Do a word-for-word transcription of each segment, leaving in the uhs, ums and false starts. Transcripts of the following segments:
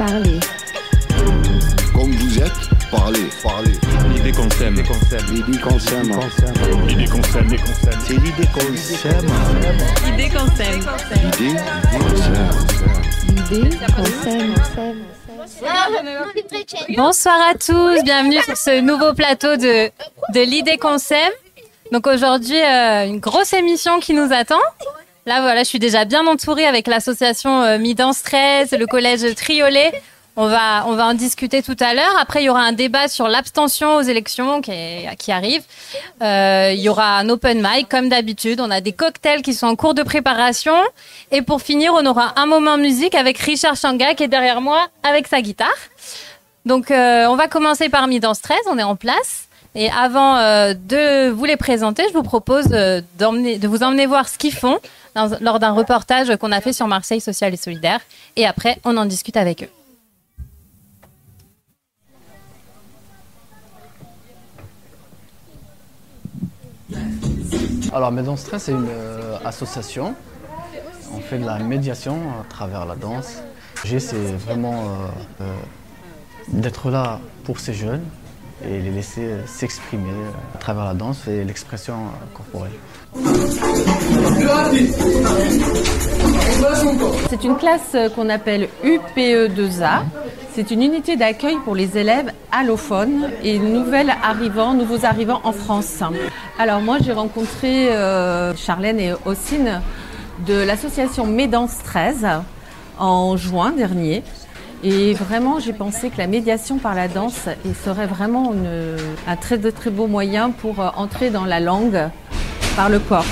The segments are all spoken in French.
parler. Comme vous êtes, parlez, parlez. L'idée qu'on s'aime. L'idée qu'on s'aime. L'idée qu'on s'aime. L'idée qu'on s'aime. C'est l'idée qu'on s'aime. L'idée qu'on s'aime. L'idée qu'on s'aime. L'idée qu'on s'aime. Bonsoir à tous, bienvenue sur ce nouveau plateau de, de l'idée qu'on s'aime. Donc aujourd'hui, euh, une grosse émission qui nous attend. Là, voilà, je suis déjà bien entourée avec l'association euh, Mi-Danse treize, le collège Triolet. On va, on va en discuter tout à l'heure. Après, il y aura un débat sur l'abstention aux élections qui, est, qui arrive. Euh, il y aura un open mic, comme d'habitude. On a des cocktails qui sont en cours de préparation. Et pour finir, on aura un moment musique avec Richard Changa qui est derrière moi avec sa guitare. Donc, euh, on va commencer par Mi-Danse treize. On est en place. Et avant euh, de vous les présenter, je vous propose euh, d'emmener, de vous emmener voir ce qu'ils font dans, lors d'un reportage qu'on a fait sur Marseille Social et Solidaire. Et après, on en discute avec eux. Alors, Mi-Danse treize, c'est une euh, association. On fait de la médiation à travers la danse. J'ai, c'est vraiment euh, euh, d'être là pour ces jeunes et les laisser s'exprimer à travers la danse et l'expression corporelle. C'est une classe qu'on appelle U P E deux A. C'est une unité d'accueil pour les élèves allophones et nouvelles arrivants, nouveaux arrivants en France. Alors moi, j'ai rencontré euh, Charlène et Ossine de l'association Mi-Danse treize en juin dernier. Et vraiment, j'ai pensé que la médiation par la danse serait vraiment une, un très, très beau moyen pour entrer dans la langue par le corps.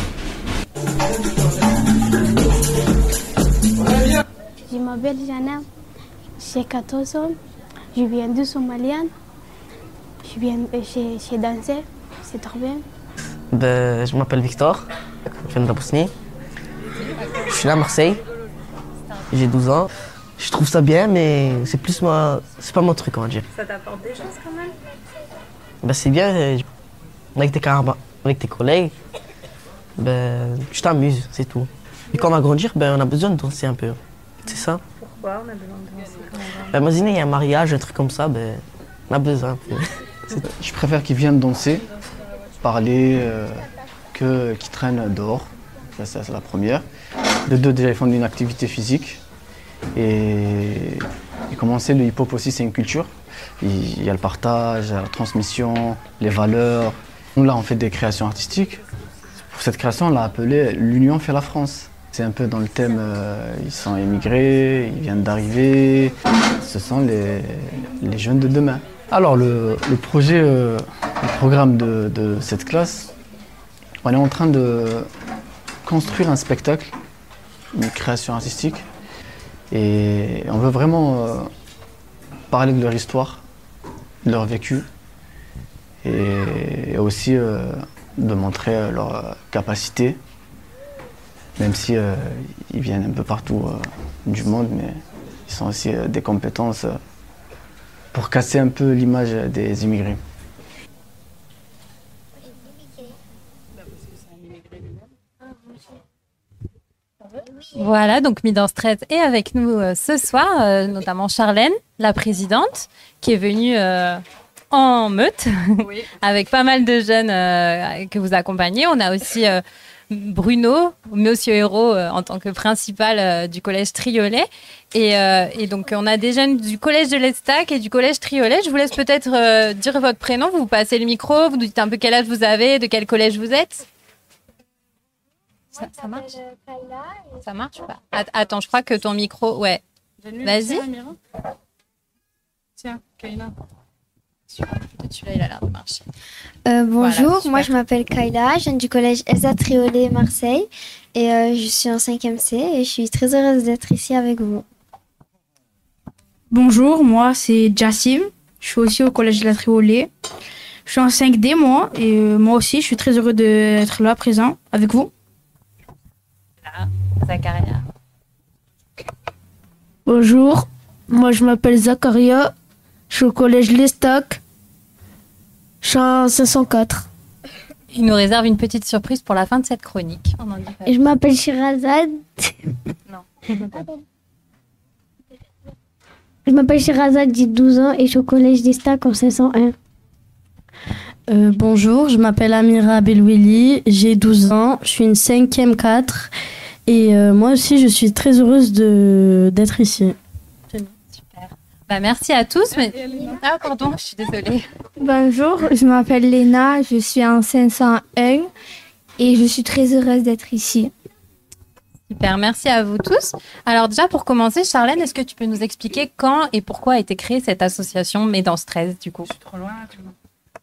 Je m'appelle Jana, j'ai quatorze ans, je viens de Somalie, je viens chez, chez danser, c'est trop bien. Ben, je m'appelle Victor, je viens de la Bosnie. Je suis là à Marseille, j'ai douze ans. Je trouve ça bien, mais c'est plus moi, c'est pas mon truc, on va dire. Ça t'apporte des choses quand même? Ben, c'est bien, avec tes camarades, avec tes collègues, ben, tu t'amuses, c'est tout. Et quand on va grandir, ben, on a besoin de danser un peu, c'est ça. Pourquoi on a besoin de danser quand on grandit? Ben, imaginez, il y a un mariage, un truc comme ça, ben, on a besoin un peu. Je préfère qu'ils viennent danser, parler, euh, que, qu'ils traînent dehors. Ça, c'est la première. De deux, déjà, ils font une activité physique. Et, et commencer le hip-hop aussi, c'est une culture. Il y a le partage, la transmission, les valeurs. Nous, là, on fait des créations artistiques. Pour cette création, on l'a appelée « L'Union fait la France ». C'est un peu dans le thème, euh, ils sont immigrés, ils viennent d'arriver. Ce sont les, les jeunes de demain. Alors, le, le projet, euh, le programme de, de cette classe, on est en train de construire un spectacle, une création artistique. Et on veut vraiment euh, parler de leur histoire, de leur vécu, et aussi euh, de montrer euh, leur euh, capacité, même si euh, ils viennent un peu partout euh, du monde, mais ils sont aussi euh, des compétences euh, pour casser un peu l'image des immigrés. Voilà, donc Mi-Danse treize est avec nous euh, ce soir, euh, notamment Charlène, la présidente, qui est venue euh, en meute, oui. Avec pas mal de jeunes euh, que vous accompagnez. On a aussi euh, Bruno, Monsieur Hérault, euh, en tant que principal euh, du collège Triolet. Et, euh, et donc, on a des jeunes du collège de l'Estac et du collège Triolet. Je vous laisse peut-être euh, dire votre prénom, vous vous passez le micro, vous nous dites un peu quel âge vous avez, de quel collège vous êtes. Ça, ça marche? Ça marche ou pas? Attends, je crois que ton micro... Ouais. Vas-y. Tiens, Kayla. Peut-être celui-là, il a l'air de marcher. Euh, bonjour, Voilà, moi je m'appelle Kayla, je viens du collège Elsa Triolet Marseille et euh, je suis en cinquième C et je suis très heureuse d'être ici avec vous. Bonjour, moi c'est Jassim, je suis aussi au collège de la Triolet. Je suis en cinq D moi et euh, moi aussi je suis très heureux d'être là présent avec vous. Là, Zacharia. Bonjour, moi je m'appelle Zacharia, je suis au collège L'Estac, je suis en cinq cent quatre. Il nous réserve une petite surprise pour la fin de cette chronique. On en dit pas. Je m'appelle Shirazad. Non. Je m'appelle Shirazad, j'ai douze ans et je suis au collège d'Estac en cinq cent un. Euh, bonjour, je m'appelle Amira Belouili, j'ai douze ans, je suis une cinquième quatre et euh, moi aussi je suis très heureuse de, d'être ici. Super. Bah, merci à tous. Mais... Ah pardon, je suis désolée. Bonjour, je m'appelle Léna, je suis en cinq cent un et je suis très heureuse d'être ici. Super, merci à vous tous. Alors déjà pour commencer, Charlène, est-ce que tu peux nous expliquer quand et pourquoi a été créée cette association Médance treize du coup? Je suis trop loin, tu vois.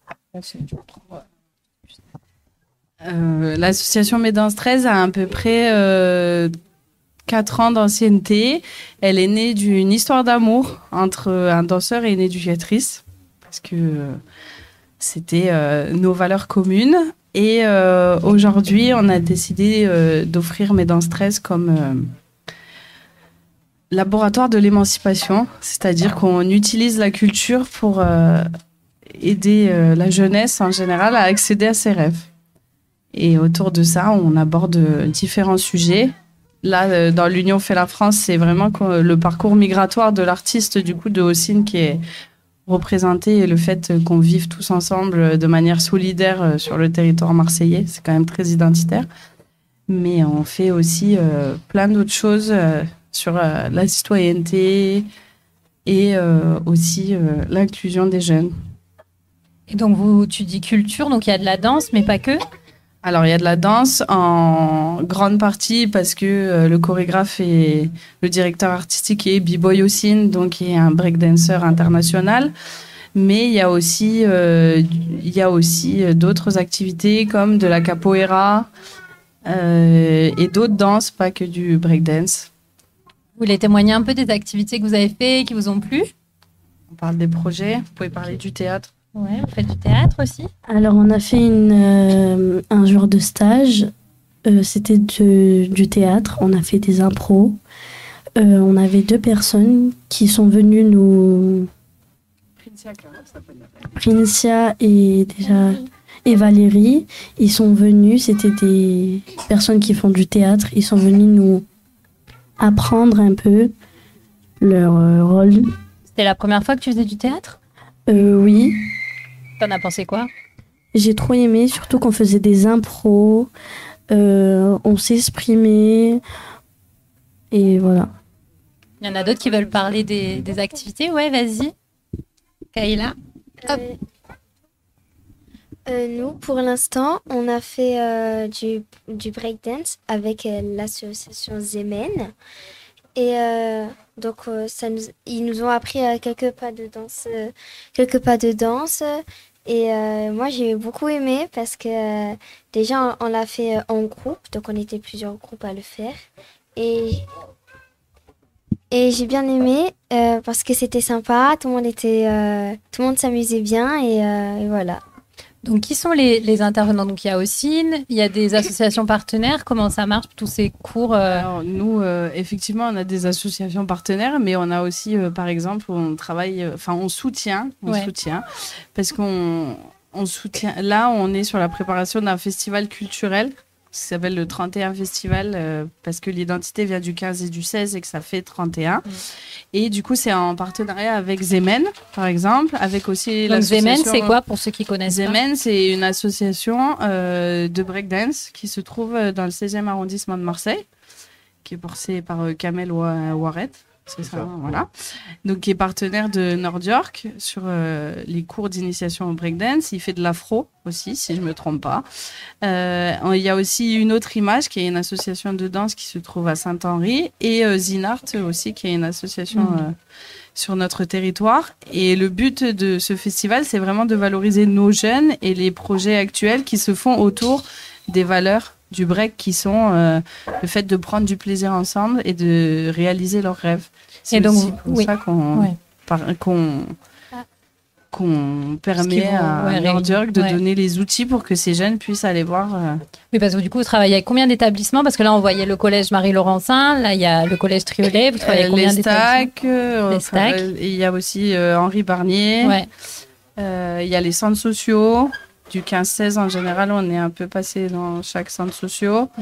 Euh, L'association Médance treize a à peu près euh, quatre ans d'ancienneté. Elle est née d'une histoire d'amour entre un danseur et une éducatrice, parce que euh, c'était euh, nos valeurs communes. Et euh, aujourd'hui, on a décidé euh, d'offrir Médance treize comme euh, laboratoire de l'émancipation, c'est-à-dire qu'on utilise la culture pour... Euh, aider euh, la jeunesse en général à accéder à ses rêves. Et autour de ça, on aborde euh, différents sujets. Là, euh, dans l'Union fait la France, c'est vraiment le parcours migratoire de l'artiste du coup de Hocine qui est représenté et le fait qu'on vive tous ensemble de manière solidaire euh, sur le territoire marseillais, c'est quand même très identitaire. Mais on fait aussi euh, plein d'autres choses euh, sur euh, la citoyenneté et euh, aussi euh, l'inclusion des jeunes. Et donc, vous, tu dis culture, donc il y a de la danse, mais pas que? Alors, il y a de la danse en grande partie parce que euh, le chorégraphe et le directeur artistique est B-Boy Hocine, donc qui est un breakdancer international. Mais il y a aussi, euh, il y a aussi d'autres activités comme de la capoeira euh, et d'autres danses, pas que du breakdance. Vous voulez témoigner un peu des activités que vous avez faites, qui vous ont plu? On parle des projets, vous pouvez parler du théâtre. Ouais, vous faites du théâtre aussi? Alors, on a fait une, euh, un jour de stage. Euh, c'était de, du théâtre. On a fait des impros. Euh, on avait deux personnes qui sont venues nous... Princia et déjà et Valérie. Ils sont venus. C'était des personnes qui font du théâtre. Ils sont venus nous apprendre un peu leur euh, rôle. C'était la première fois que tu faisais du théâtre? Euh, oui. T'en as pensé quoi? J'ai trop aimé, surtout qu'on faisait des impros, euh, on s'exprimait, et voilà. Il y en a d'autres qui veulent parler des, des activités? Ouais, vas-y. Kayla. Euh, euh, nous, pour l'instant, on a fait euh, du, du breakdance avec euh, l'association Zemen. Et euh, donc, euh, ça nous, ils nous ont appris euh, quelques pas de danse, euh, quelques pas de danse. Et euh, moi, j'ai beaucoup aimé parce que euh, déjà, on, on l'a fait en groupe. Donc, on était plusieurs groupes à le faire. Et, et j'ai bien aimé euh, parce que c'était sympa. Tout le monde était, euh, tout le monde s'amusait bien et, euh, et voilà. Donc, qui sont les, les intervenants? Donc, il y a Hocine, il y a des associations partenaires. Comment ça marche, tous ces cours euh... Alors, nous, euh, effectivement, on a des associations partenaires, mais on a aussi, euh, par exemple, on travaille, enfin, euh, on soutient, on ouais. soutient, parce qu'on on soutient. Là, on est sur la préparation d'un festival culturel qui s'appelle le trente et un Festival, euh, parce que l'identité vient du quinze et du seize et que ça fait trente et un. Mmh. Et du coup, c'est en partenariat avec Zemen, par exemple, avec aussi Donc l'association... Zemen, c'est quoi pour ceux qui connaissent Zemen, c'est une association euh, de breakdance qui se trouve dans le seizième arrondissement de Marseille, qui est portée par euh, Kamel Ouaret. C'est ça, voilà. Donc, qui est partenaire de Nord York sur euh, les cours d'initiation au breakdance. Il fait de l'afro aussi, si je ne me trompe pas. Euh, il y a aussi une autre image qui est une association de danse qui se trouve à Saint-Henri et euh, Zinart aussi, qui est une association mmh. euh, sur notre territoire. Et le but de ce festival, c'est vraiment de valoriser nos jeunes et les projets actuels qui se font autour des valeurs du break qui sont euh, le fait de prendre du plaisir ensemble et de réaliser leurs rêves. C'est et donc, aussi pour oui. ça qu'on, ouais. par, qu'on, qu'on permet vont, à ouais, Nord York de ouais. donner les outils pour que ces jeunes puissent aller voir. Euh... Oui, parce que du coup, vous travaillez avec combien d'établissements? Parce que là, on voyait le collège Marie-Laurencin, là, il y a le collège Triolet. Vous travaillez avec combien d'établissements? euh, Les Stacs. Il y a aussi euh, Henri Barnier. Ouais. Euh, il y a les centres sociaux. Du quinze seize, en général, on est un peu passé dans chaque centre social. Mmh.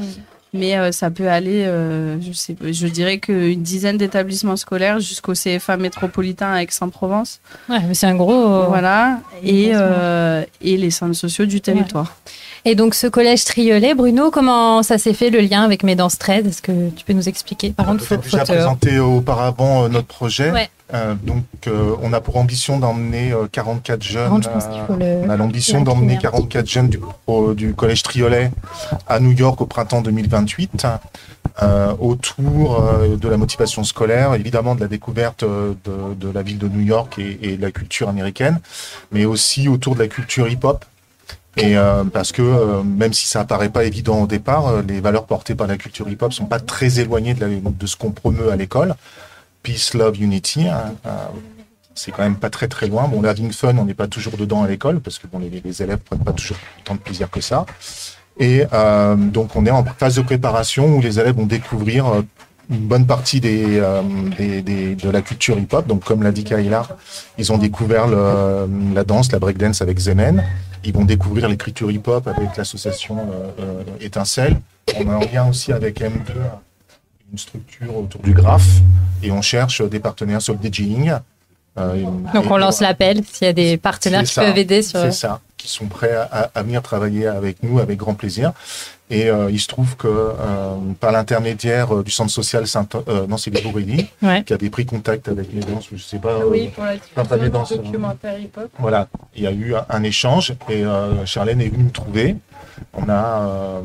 Mais euh, ça peut aller, euh, je sais, je dirais qu'une dizaine d'établissements scolaires jusqu'au C F A métropolitain à Aix-en-Provence. Ouais, mais c'est un gros. Voilà. Et, euh, et les centres sociaux du territoire. Ouais. Et donc, ce collège Triolet, Bruno, comment ça s'est fait le lien avec Mes Danses Trade? Est-ce que tu peux nous expliquer? Par contre, faut, faut déjà te... présenté auparavant euh, notre projet. Ouais. Euh, donc, euh, on a pour ambition d'emmener euh, quarante-quatre jeunes. Je pense qu'il faut euh, le... On a l'ambition d'emmener quarante-quatre jeunes du, au, du collège Triolet à New York au printemps deux mille vingt-huit, euh, autour euh, de la motivation scolaire, évidemment de la découverte euh, de, de la ville de New York et, et de la culture américaine, mais aussi autour de la culture hip-hop. Et euh, parce que euh, même si ça apparaît pas évident au départ, euh, les valeurs portées par la culture hip-hop sont pas très éloignées de, la, de ce qu'on promeut à l'école. Peace, love, unity. Hein, euh, c'est quand même pas très très loin. Bon, having fun, on n'est pas toujours dedans à l'école parce que bon, les, les élèves prennent pas toujours autant de plaisir que ça. Et euh, donc on est en phase de préparation où les élèves vont découvrir euh, une bonne partie des, euh, des, des, de la culture hip-hop. Donc comme l'a dit Kayla, ils ont découvert le, la danse, la breakdance avec Zemen. Ils vont découvrir l'écriture hip-hop avec l'association euh, euh, Étincelle. On a un lien aussi avec M deux, une structure autour du graphe, et on cherche des partenaires sur le DJing. Euh, Donc on lance l'appel s'il y a des partenaires qui ça, peuvent aider sur... C'est ça, qui sont prêts à, à venir travailler avec nous avec grand plaisir. Et euh, il se trouve que euh, par l'intermédiaire euh, du centre social Saint euh, non c'est les Bourrelli, ouais. qui avait pris contact avec les danses, je sais pas. Euh, oui, pour la diffusion du documentaire hip-hop. Voilà, il y a eu un, un échange et euh, Charlène est venue nous trouver. On a euh,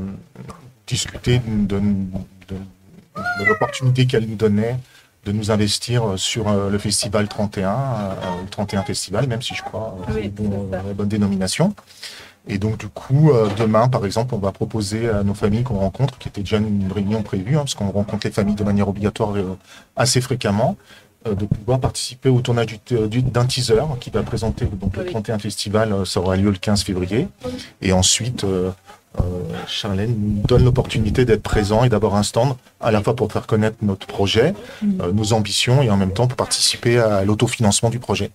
discuté de, de, de, de l'opportunité qu'elle nous donnait de nous investir sur euh, le festival trente et un, euh, le trente et un festival, même si je crois euh, oui, c'est bon, la bonne dénomination. Et donc du coup, euh, demain, par exemple, on va proposer à nos familles qu'on rencontre, qui était déjà une réunion prévue, hein, parce qu'on rencontre les familles de manière obligatoire euh, assez fréquemment, euh, de pouvoir participer au tournage du, du, d'un teaser qui va présenter donc, le trente et un festival. Euh, ça aura lieu le quinze février. Et ensuite, euh, euh, Charlène nous donne l'opportunité d'être présent et d'avoir un stand, à la fois pour faire connaître notre projet, euh, nos ambitions, et en même temps pour participer à l'autofinancement du projet.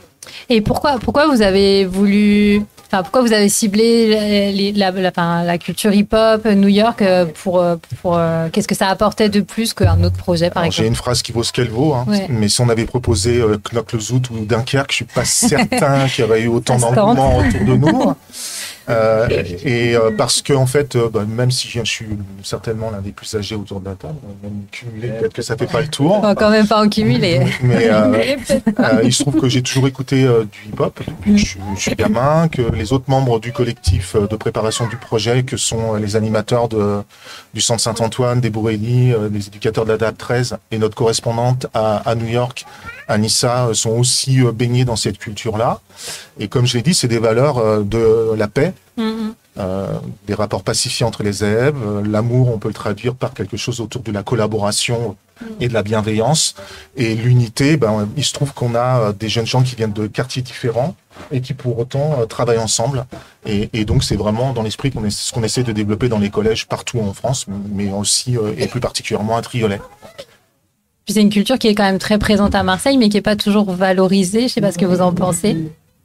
Et pourquoi, pourquoi vous avez voulu, enfin pourquoi vous avez ciblé les, la, la, la, la culture hip-hop New York pour, pour, pour qu'est-ce que ça apportait de plus qu'un autre projet par Alors, exemple? J'ai une phrase qui vaut ce qu'elle vaut, hein, ouais. Mais si on avait proposé euh, Knokke-le-Zout ou Dunkerque, je suis pas certain qu'il y aurait eu autant d'engouement autour de nous. Euh, et euh, parce que en fait, euh, bah, même si je, je suis certainement l'un des plus âgés autour de la table, même cumulé, peut-être que ça fait pas le tour. On va quand même pas en cumuler. Mais euh, euh, il se trouve que j'ai toujours écouté euh, du hip-hop depuis que je, je suis gamin, que les autres membres du collectif de préparation du projet, que sont les animateurs de, du Centre Saint-Antoine, des Bourrelli, euh, les éducateurs de la D A B treize et notre correspondante à, à New York, Anissa, sont aussi euh, baignés dans cette culture-là. Et comme je l'ai dit, c'est des valeurs euh, de la paix, mmh. euh, des rapports pacifiés entre les élèves. Euh, l'amour, on peut le traduire par quelque chose autour de la collaboration mmh. et de la bienveillance. Et l'unité, ben, il se trouve qu'on a euh, des jeunes gens qui viennent de quartiers différents et qui pour autant euh, travaillent ensemble. Et, et donc c'est vraiment dans l'esprit qu'on est, ce qu'on essaie de développer dans les collèges partout en France, mais aussi euh, et plus particulièrement à Triolet. Puis c'est une culture qui est quand même très présente à Marseille, mais qui n'est pas toujours valorisée. Je ne sais pas ce que vous en pensez.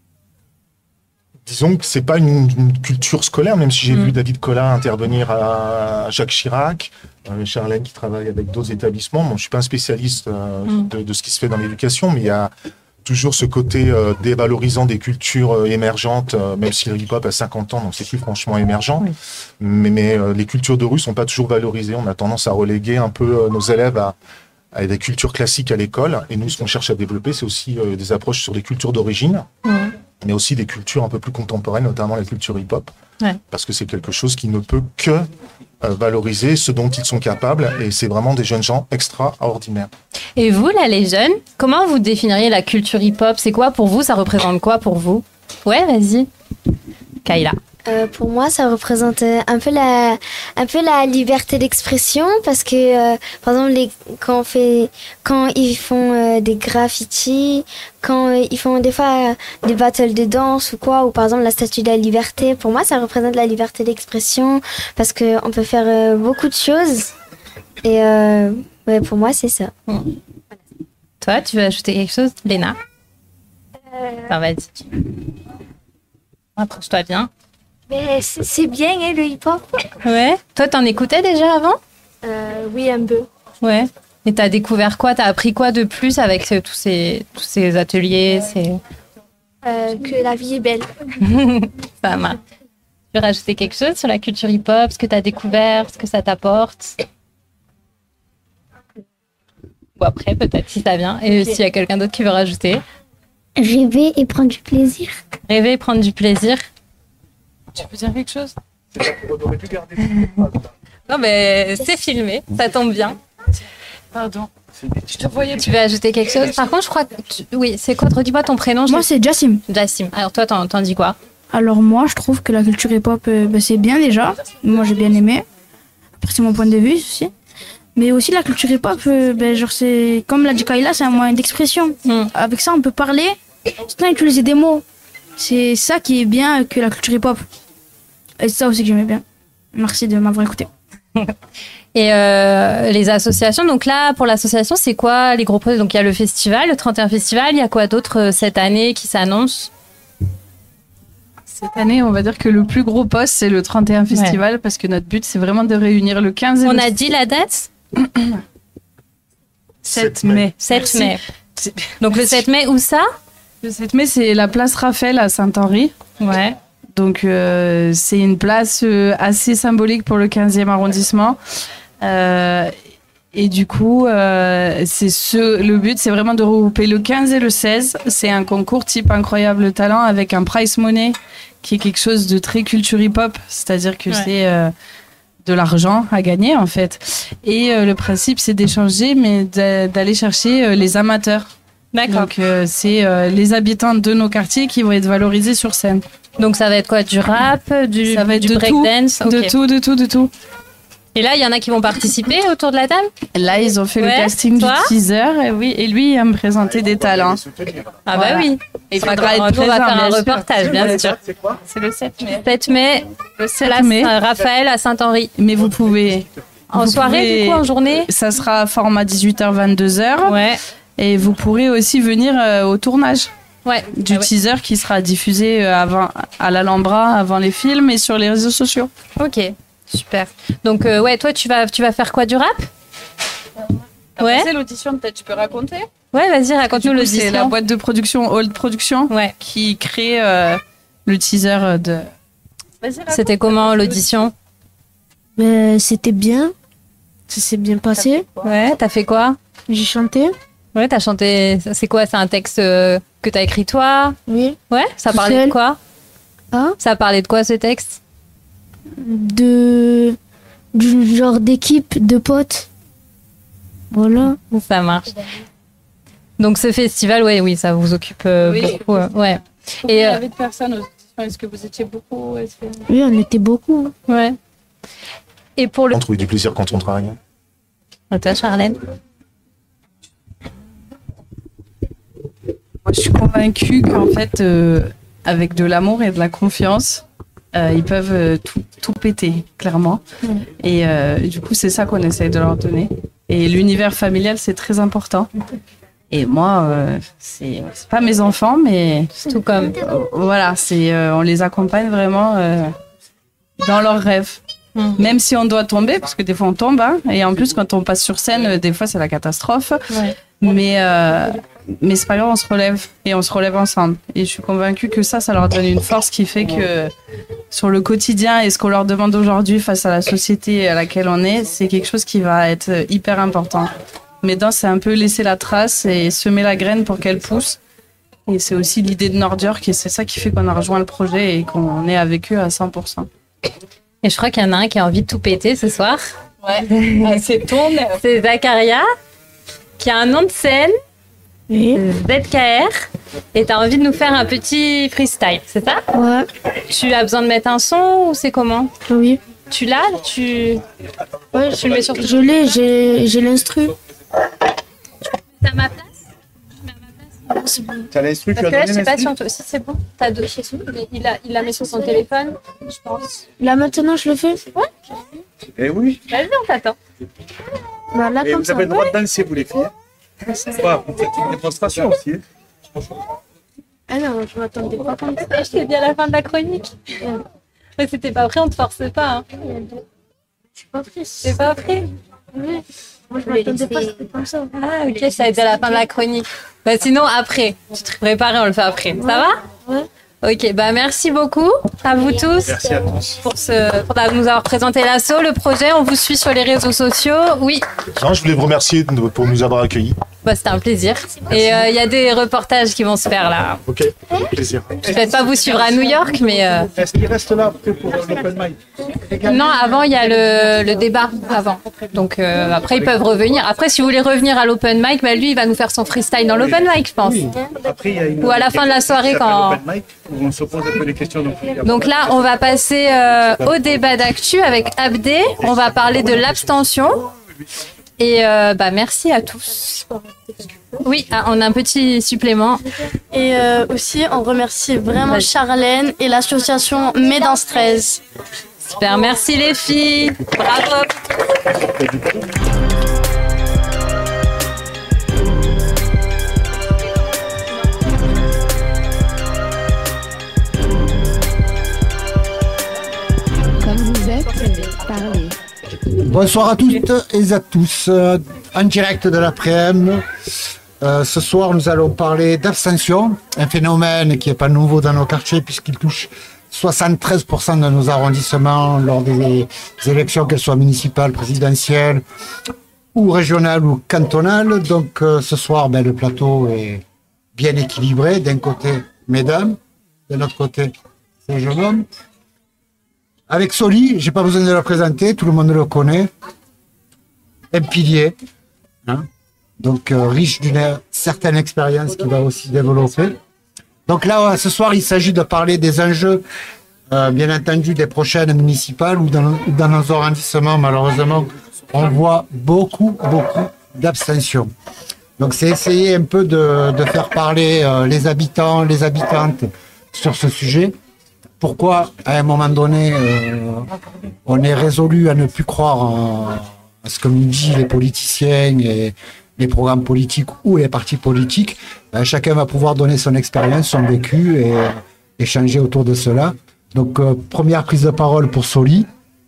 Disons que c'est pas une, une culture scolaire, même si j'ai mmh. vu David Collat intervenir à Jacques Chirac, euh, Charlène qui travaille avec d'autres établissements. Bon, je suis pas un spécialiste euh, mmh. de, de ce qui se fait dans l'éducation, mais il y a toujours ce côté euh, dévalorisant des cultures euh, émergentes, euh, même si le hip-hop a cinquante ans, donc c'est plus franchement émergent. Oui. Mais, mais euh, les cultures de rue sont pas toujours valorisées. On a tendance à reléguer un peu euh, nos élèves à à des cultures classiques à l'école. Et nous, ce qu'on cherche à développer, c'est aussi euh, des approches sur les cultures d'origine, mmh. mais aussi des cultures un peu plus contemporaines, notamment la culture hip-hop, ouais. parce que c'est quelque chose qui ne peut que euh, valoriser ce dont ils sont capables, et c'est vraiment des jeunes gens extraordinaires. Et vous, là, les jeunes, comment vous définiriez la culture hip-hop? C'est quoi pour vous? Ça représente quoi pour vous? Ouais, vas-y. Kayla. Euh, pour moi, ça représente euh, un peu la, un peu la liberté d'expression, parce que, euh, par exemple, les, quand on fait, quand ils font euh, des graffitis, quand euh, ils font des fois euh, des battles de danse ou quoi, ou par exemple la Statue de la Liberté, pour moi, ça représente la liberté d'expression, parce que on peut faire euh, beaucoup de choses. Et euh, ouais, pour moi, c'est ça. Mmh. Toi, tu veux ajouter quelque chose, Léna? euh... Enfin, vas-y. Approche-toi bien. Mais c'est c'est bien, hein, le hip-hop. Ouais. Toi, t'en écoutais déjà avant? Euh, oui, un peu. Ouais. Et t'as découvert quoi? T'as appris quoi de plus avec euh, tous ces, tous ces ateliers ces... Euh, que la vie est belle. Ça marche. Tu veux rajouter quelque chose sur la culture hip-hop, ce que t'as découvert, ce que ça t'apporte? Ou après, peut-être, si ça vient. Et s'il y a quelqu'un d'autre qui veut rajouter. Rêver et prendre du plaisir. Rêver et prendre du plaisir. Tu peux dire quelque chose? Non, mais c'est filmé, ça tombe bien. Pardon. Je te voyais. Tu veux ajouter quelque chose? Par contre, je crois que... tu- Oui, c'est quoi? Redis-moi ton prénom. Moi, c'est Jassim. Jassim. Alors toi, t'en, t'en dis quoi? Alors moi, je trouve que la culture hip-hop, euh, bah, c'est bien déjà. Moi, j'ai bien aimé. Après, c'est mon point de vue aussi. Mais aussi, la culture hip-hop, euh, ben, genre, c'est comme l'a dit Kayla, c'est un moyen d'expression. Mm. Avec ça, on peut parler sans utiliser des mots. C'est ça qui est bien que la culture hip-hop. Et c'est ça aussi que j'aimais bien. Merci de m'avoir écouté. Et euh, les associations, donc là, pour l'association, c'est quoi les gros projets? Donc il y a le festival, le trente et un festival, il y a quoi d'autre euh, cette année qui s'annonce? Cette année, on va dire que le plus gros poste, c'est le trente et un festival, parce que notre but, c'est vraiment de réunir le quinze et On le a dit la date? sept mai. sept mai. Donc le sept mai, où ça? Le sept mai, c'est la place Raphaël à Saint-Henri. Ouais. Donc, euh, c'est une place euh, assez symbolique pour le quinzième arrondissement. Euh, et du coup, euh, c'est ce, le but, c'est vraiment de regrouper le quinze et le seize. C'est un concours type Incroyable Talent avec un prize money qui est quelque chose de très culture hip-hop. C'est-à-dire que Ouais. c'est euh, de l'argent à gagner, en fait. Et euh, le principe, c'est d'échanger, mais d'a- d'aller chercher euh, les amateurs. D'accord. Donc, euh, c'est euh, les habitants de nos quartiers qui vont être valorisés sur scène. Donc ça va être quoi? Du rap, du, Ça va être du de tout, breakdance? de Ok. tout, de tout, de tout. Et là, il y en a qui vont participer autour de la table? Là, ils ont fait Ouais, le casting toi du teaser, et oui, et lui, il va me présenter des talents. Ah Voilà. bah oui. Il Il faudra faudra être on va présent, faire un bien sûr. reportage, bien sûr. C'est le sept mai. sept mai, Le sept place mai. euh, Raphaël à Saint-Henri. Mais vous pouvez. En vous soirée, pouvez- du coup, en journée? Ça sera format dix-huit heures vingt-deux heures. Ouais. Et vous pourrez aussi venir euh, au tournage Ouais. du Ah ouais. teaser qui sera diffusé euh, avant, à l'Alhambra, avant les films et sur les réseaux sociaux. Ok, super. Donc euh, ouais, toi tu vas tu vas faire quoi, du rap? Ouais. C'est l'audition, peut-être tu peux raconter. Ouais, vas-y, raconte-nous Du coup, c'est la l'audition. boîte de production Old Production Ouais. qui crée euh, le teaser de. C'était comment l'audition? Ben, c'était bien. Ça s'est bien passé. Ouais, t'as fait quoi? J'ai chanté. Ouais, t'as chanté. C'est quoi? C'est un texte euh, que t'as écrit toi? Oui. Ouais. Ça Tout parlait seul. de quoi? Hein? Ça parlait de quoi ce texte? De. Du genre d'équipe, de potes. Voilà. Ça marche. Donc ce festival, ouais, oui, ça vous occupe euh, Oui. beaucoup. euh, ouais. Et Et il y euh, avait de personnes aux auditions. Est-ce que vous étiez beaucoup? Est-ce que- Oui, on était beaucoup. ouais. Et pour le. On trouve du plaisir quand on travaille. Et toi, Charlène? Moi, je suis convaincue qu'en fait, euh, avec de l'amour et de la confiance, euh, ils peuvent euh, tout, tout péter, clairement. Et euh, du coup, c'est ça qu'on essaye de leur donner. Et l'univers familial, c'est très important. Et moi, euh, c'est c'est pas mes enfants, mais Tout comme. euh, voilà, c'est euh, on les accompagne vraiment euh, dans leurs rêves. Mhm. Même si on doit tomber, parce que des fois on tombe, hein, et en plus quand on passe sur scène, euh, des fois c'est la catastrophe. Ouais. Mais, euh, mais c'est pas grave, on se relève et on se relève ensemble. Et je suis convaincue que ça, ça leur donne une force qui fait que sur le quotidien et ce qu'on leur demande aujourd'hui face à la société à laquelle on est, c'est quelque chose qui va être hyper important. Mais dans, c'est un peu laisser la trace et semer la graine pour qu'elle pousse. Et c'est aussi l'idée de Nordiork et c'est ça qui fait qu'on a rejoint le projet et qu'on est avec eux à cent pour cent. Et je crois qu'il y en a un qui a envie de tout péter ce soir. Ouais, ah, c'est ton. C'est Zakaria, qui a un nom de scène, Oui. Z K R, et t'as envie de nous faire un petit freestyle, c'est ça? Ouais. Tu as besoin de mettre un son ou c'est comment? Oui. Tu l'as? Tu... Ouais, Tu le mets sur je l'ai, j'ai j'ai l'instru. T'as ma place? T'as l'instru, Parce que là, je sais pas si, on te- si c'est bon. T'as deux chez mais il, a, il la met sur son téléphone, je pense. Là maintenant, je le fais. Ouais. Eh oui. Vas-y, on t'attend. Bah, là, Et comme vous ça. avez le droit de danser, vous les filles. Ouais, vous faites une démonstration aussi. Ah non, je m'attendais pas comme ça. Je t'ai dit à la fin de la chronique. Mais si t'es pas prêt, on te force pas. Hein. Je suis pas prêt. T'es pas prêt? Ouais. Moi, je m'attendais pas, c'était comme ça. Ah, ok, ça va être à la fin de la chronique. Bah, sinon, après. Tu te prépares, on le fait après. Ouais. Ça va? Ouais. Ok, bah merci beaucoup à vous tous. Merci à tous. Pour, ce, pour nous avoir présenté l'asso, le projet. On vous suit sur les réseaux sociaux. Oui, Non, je voulais vous remercier de- pour nous avoir accueillis. bah, c'était un plaisir. Et il euh, y a des reportages qui vont se faire là. Ok, avec plaisir. Je vais pas vous suivre à New York, mais... euh, Est-ce qu'il reste là après pour l'open mic? Non, avant, il y a le, le débat. Avant. Donc euh, après, ils peuvent revenir. Après, si vous voulez revenir à l'open mic, bah, lui, il va nous faire son freestyle dans l'open mic, je pense. Après, il y a une Ou à la fin de la soirée, quand... open mic, où on se pose un peu des questions. Donc, Donc là, on va passer euh, au débat d'actu avec Abdé. On va parler de l'abstention. Et euh, bah, merci à tous. Oui, ah, on a un petit supplément. Et euh, aussi, on remercie vraiment Charlène et l'association Médance treize. Super, merci les filles. Bravo. Comme vous êtes, parlez. Bonsoir à toutes et à tous, euh, en direct de l'après-midi. Euh, ce soir, nous allons parler d'abstention, un phénomène qui n'est pas nouveau dans nos quartiers puisqu'il touche soixante-treize pour cent de nos arrondissements lors des élections, qu'elles soient municipales, présidentielles ou régionales ou cantonales. Donc euh, ce soir, ben, le plateau est bien équilibré. D'un côté, mesdames, de l'autre côté, ces jeunes hommes. Avec Soli, j'ai pas besoin de le présenter, tout le monde le connaît. Un pilier, hein, donc euh, riche d'une certaine expérience qu'il va aussi développer. Donc là, ce soir, il s'agit de parler des enjeux, euh, bien entendu, des prochaines municipales ou dans, dans nos arrondissements, malheureusement, on voit beaucoup, beaucoup d'abstention. Donc c'est essayer un peu de, de faire parler euh, les habitants, les habitantes sur ce sujet. Pourquoi, à un moment donné, euh, on est résolu à ne plus croire en, à ce que nous disent les politiciens et les programmes politiques ou les partis politiques. Ben, chacun va pouvoir donner son expérience, son vécu et euh, échanger autour de cela. Donc, euh, première prise de parole pour Soli,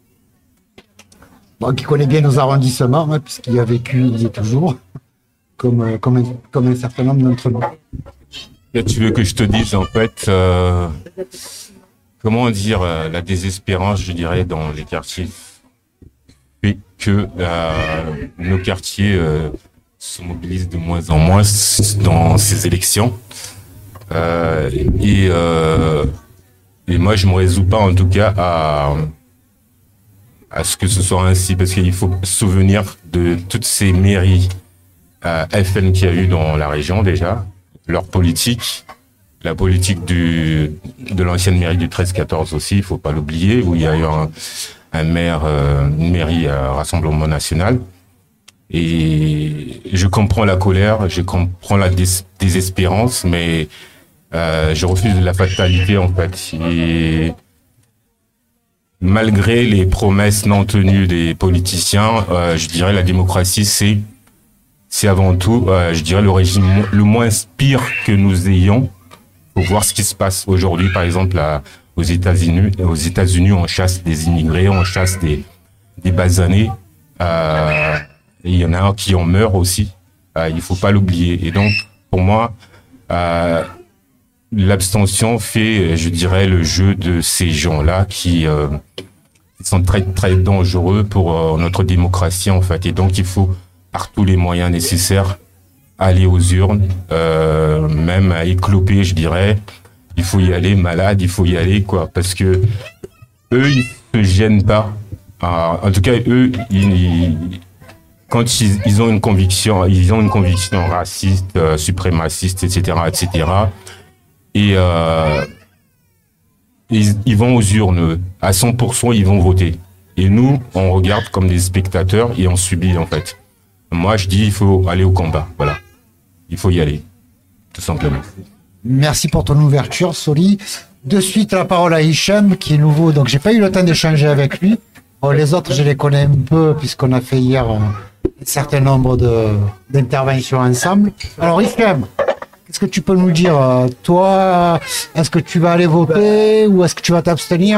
bon, qui connaît bien nos arrondissements, hein, puisqu'il a vécu, il y est toujours, comme, euh, comme, un, comme un certain nombre d'entre nous. Et tu veux que je te dise, en fait... Euh... Comment dire, euh, la désespérance, je dirais, dans les quartiers fait que euh, nos quartiers euh, se mobilisent de moins en moins dans ces élections. Euh, et, euh, et moi, je me résous pas, en tout cas, à, à ce que ce soit ainsi, parce qu'il faut se souvenir de toutes ces mairies euh, F N qu'il y a eu dans la région, déjà, leur politique. La politique du, de l'ancienne mairie du treize quatorze aussi, il faut pas l'oublier, où il y a eu un, un maire, euh, une mairie à Rassemblement National. Et je comprends la colère, je comprends la dés- désespérance, mais euh, je refuse la fatalité en fait. Et malgré les promesses non tenues des politiciens, euh, je dirais la démocratie, c'est c'est avant tout, euh, je dirais, le régime le moins pire que nous ayons. Pour voir ce qui se passe aujourd'hui, par exemple, à, aux États-Unis. Aux États-Unis, on chasse des immigrés, on chasse des, des basanés. Euh, et il y en a un qui en meurt aussi. Euh, il faut pas l'oublier. Et donc, pour moi, euh, l'abstention fait, je dirais, le jeu de ces gens-là qui, euh, qui sont très, très dangereux pour euh, notre démocratie, en fait. Et donc, il faut, par tous les moyens nécessaires, aller aux urnes, euh, même à écloper, je dirais. Il faut y aller malade, il faut y aller, quoi, parce que eux, ils se gênent pas. Euh, en tout cas, eux, ils, ils, quand ils, ils ont une conviction, ils ont une conviction raciste, euh, suprémaciste, et cetera, et cetera. Et euh, ils, ils vont aux urnes, eux. À cent pour cent, ils vont voter. Et nous, on regarde comme des spectateurs et on subit, en fait. Moi, je dis, il faut aller au combat, voilà. Il faut y aller, tout simplement. Merci pour ton ouverture, Soli. De suite, la parole à Hicham, qui est nouveau, donc j'ai pas eu le temps d'échanger avec lui. Bon, les autres, je les connais un peu, puisqu'on a fait hier un, un certain nombre de, d'interventions ensemble. Alors, Hicham, qu'est-ce que tu peux nous dire? Toi, est-ce que tu vas aller voter ou est-ce que tu vas t'abstenir?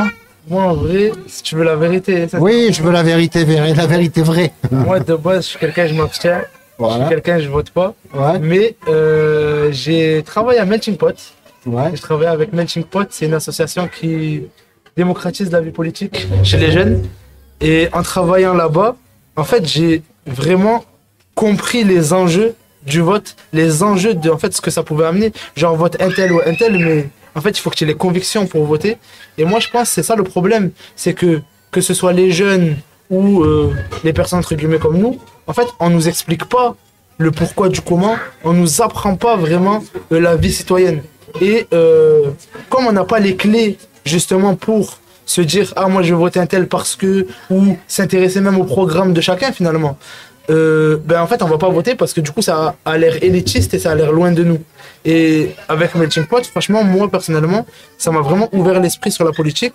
Moi, en vrai, si tu veux la vérité. Ça, Oui, je veux la vérité, vé- la vérité vraie. Moi, de base, je suis quelqu'un, je m'abstiens. Voilà. Je suis quelqu'un, je vote pas. Ouais. Mais euh, j'ai travaillé à Melting Pot. Ouais. Je travaille avec Melting Pot. C'est une association qui démocratise la vie politique chez les jeunes. Et en travaillant là-bas, en fait, j'ai vraiment compris les enjeux du vote, les enjeux de en fait, ce que ça pouvait amener. Genre, vote un tel ou un tel, mais en fait, il faut que tu aies les convictions pour voter. Et moi, je pense que c'est ça le problème. C'est que, que ce soit les jeunes ou euh, les personnes entre guillemets comme nous, en fait, on nous explique pas le pourquoi du comment, on nous apprend pas vraiment euh, la vie citoyenne. Et euh, comme on n'a pas les clés justement pour se dire ah moi je vais voter un tel parce que, ou s'intéresser même au programme de chacun finalement, euh, ben en fait on va pas voter parce que du coup ça a, a l'air élitiste et ça a l'air loin de nous. Et avec Melting Pot, franchement moi personnellement ça m'a vraiment ouvert l'esprit sur la politique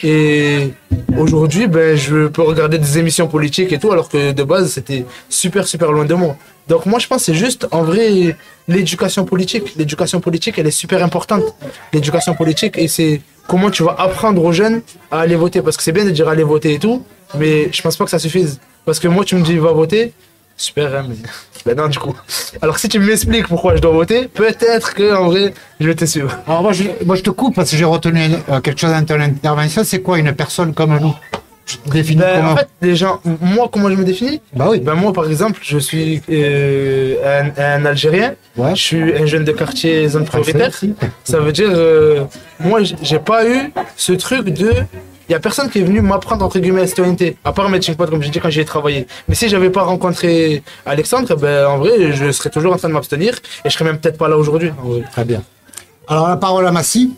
et aujourd'hui ben je peux regarder des émissions politiques et tout alors que de base c'était super super loin de moi. Donc moi je pense que c'est juste en vrai l'éducation politique. L'éducation politique elle est super importante. L'éducation politique et c'est comment tu vas apprendre aux jeunes à aller voter. Parce que c'est bien de dire aller voter et tout, mais je pense pas que ça suffise. Parce que moi tu me dis va voter, super hein, mais ben non du coup. Alors si tu m'expliques pourquoi je dois voter, peut-être que en vrai je vais te suivre. Alors moi je, moi, je te coupe parce que j'ai retenu euh, quelque chose dans ton intervention, c'est quoi une personne comme nous? Tu te définis Ben, comment? en fait, les gens, moi, comment je me définis? Bah oui. Ben, moi, par exemple, je suis euh, un, un Algérien. Ouais. Je suis un jeune de quartier zone prioritaire. Ça veut dire, euh, moi, j'ai pas eu ce truc de. Il y a personne qui est venu m'apprendre entre guillemets la citoyenneté, à part Melting Pot, comme j'ai dit quand j'y ai travaillé. Mais si j'avais pas rencontré Alexandre, ben, en vrai, je serais toujours en train de m'abstenir et je serais même peut-être pas là aujourd'hui. Très bien. Alors la parole à Massi.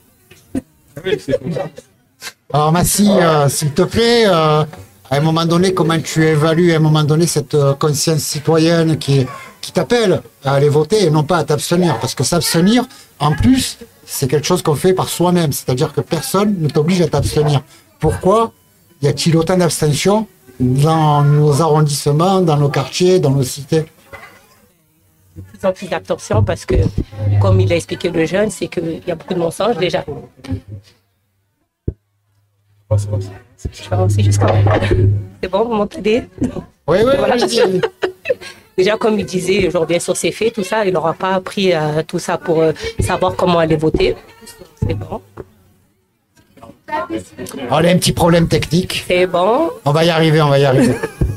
Oui, c'est comme ça. Alors Massi, euh, s'il te plaît, euh, à un moment donné, comment tu évalues à un moment donné cette euh, conscience citoyenne qui, qui t'appelle à aller voter et non pas à t'abstenir? Parce que s'abstenir, en plus, c'est quelque chose qu'on fait par soi-même. C'est-à-dire que personne ne t'oblige à t'abstenir. Pourquoi y a-t-il autant d'abstention dans nos arrondissements, dans nos quartiers, dans nos cités? De plus en plus d'abstention parce que, comme il a expliqué le jeune, c'est qu'il y a beaucoup de mensonges déjà. Je vais avancer jusqu'à. C'est bon, vous m'entendez? Oui, oui, voilà. oui. Déjà, comme il disait, je reviens sur ses faits, tout ça, il n'aura pas appris euh, tout ça pour euh, savoir comment aller voter. C'est bon. On a un petit problème technique. C'est bon. On va y arriver, on va y arriver.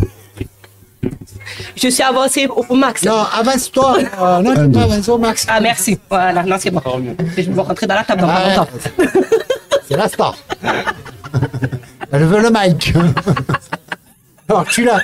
Je suis avancée au max. Non, avance-toi. Euh, non, tu avance au max. Ah, merci. Voilà, non, c'est bon. Je vais rentrer dans la table dans pas longtemps. C'est la star. Elle veut le mic. Alors, tu l'as.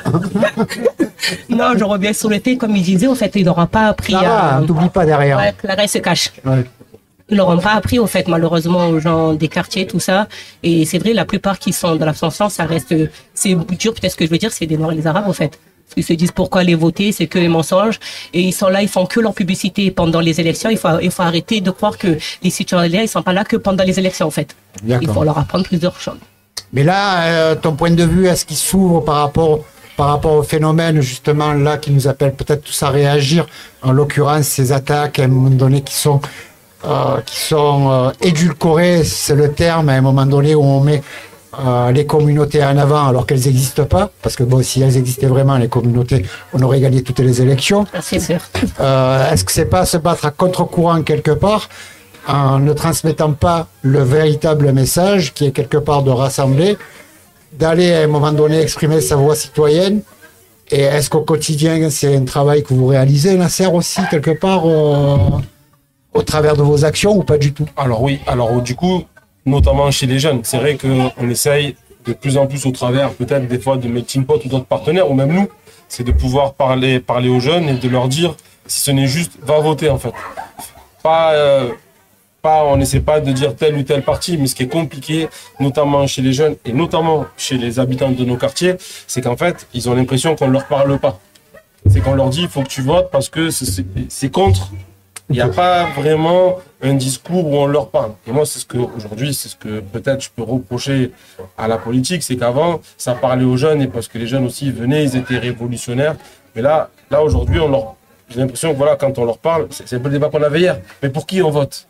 Non, je reviens sur le fait, comme il disait, au fait, il n'aura pas appris à. à. T'oublies pas derrière. Ouais, Clara, elle se cache. Ouais. Ils n'auront pas appris, au fait, malheureusement, aux gens des quartiers, tout ça. Et c'est vrai, la plupart qui sont dans l'abstention, ça reste. C'est dur, peut-être ce que je veux dire, c'est des Noirs et des Arabes, au fait. Parce qu'ils se disent pourquoi aller voter, c'est que les mensonges. Et ils sont là, ils font que leur publicité pendant les élections. Il faut, il faut arrêter de croire que les citoyens, ils sont pas là que pendant les élections, en fait. Il faut leur apprendre plusieurs choses. Mais là, euh, ton point de vue, est-ce qu'il s'ouvre par rapport, par rapport au phénomène, justement, là, qui nous appelle peut-être tous à réagir, en l'occurrence, ces attaques, à un moment donné, qui sont, euh, qui sont euh, édulcorées, c'est le terme, à un moment donné où on met euh, les communautés en avant alors qu'elles n'existent pas, parce que bon, si elles existaient vraiment, les communautés, on aurait gagné toutes les élections. C'est sûr. Euh, est-ce que c'est pas se battre à contre-courant quelque part, en ne transmettant pas le véritable message qui est quelque part de rassembler, d'aller à un moment donné exprimer sa voix citoyenne? Et est-ce qu'au quotidien, c'est un travail que vous réalisez, Nasser, aussi, quelque part, euh, au travers de vos actions ou pas du tout? Alors oui, alors du coup, notamment chez les jeunes, c'est vrai qu'on essaye de plus en plus au travers peut-être des fois de Melting Pot ou d'autres partenaires, ou même nous, c'est de pouvoir parler, parler aux jeunes et de leur dire, si ce n'est juste, va voter en fait. Pas... Euh, Pas, on n'essaie pas de dire telle ou telle partie, mais ce qui est compliqué, notamment chez les jeunes et notamment chez les habitants de nos quartiers, c'est qu'en fait, ils ont l'impression qu'on ne leur parle pas. C'est qu'on leur dit, il faut que tu votes parce que c'est contre. Il n'y a pas vraiment un discours où on leur parle. Et moi, c'est ce que, aujourd'hui, c'est ce que peut-être je peux reprocher à la politique, c'est qu'avant, ça parlait aux jeunes et parce que les jeunes aussi venaient, ils étaient révolutionnaires. Mais là, là aujourd'hui, on leur, j'ai l'impression que voilà, quand on leur parle, c'est un peu le débat qu'on avait hier. Mais pour qui on vote?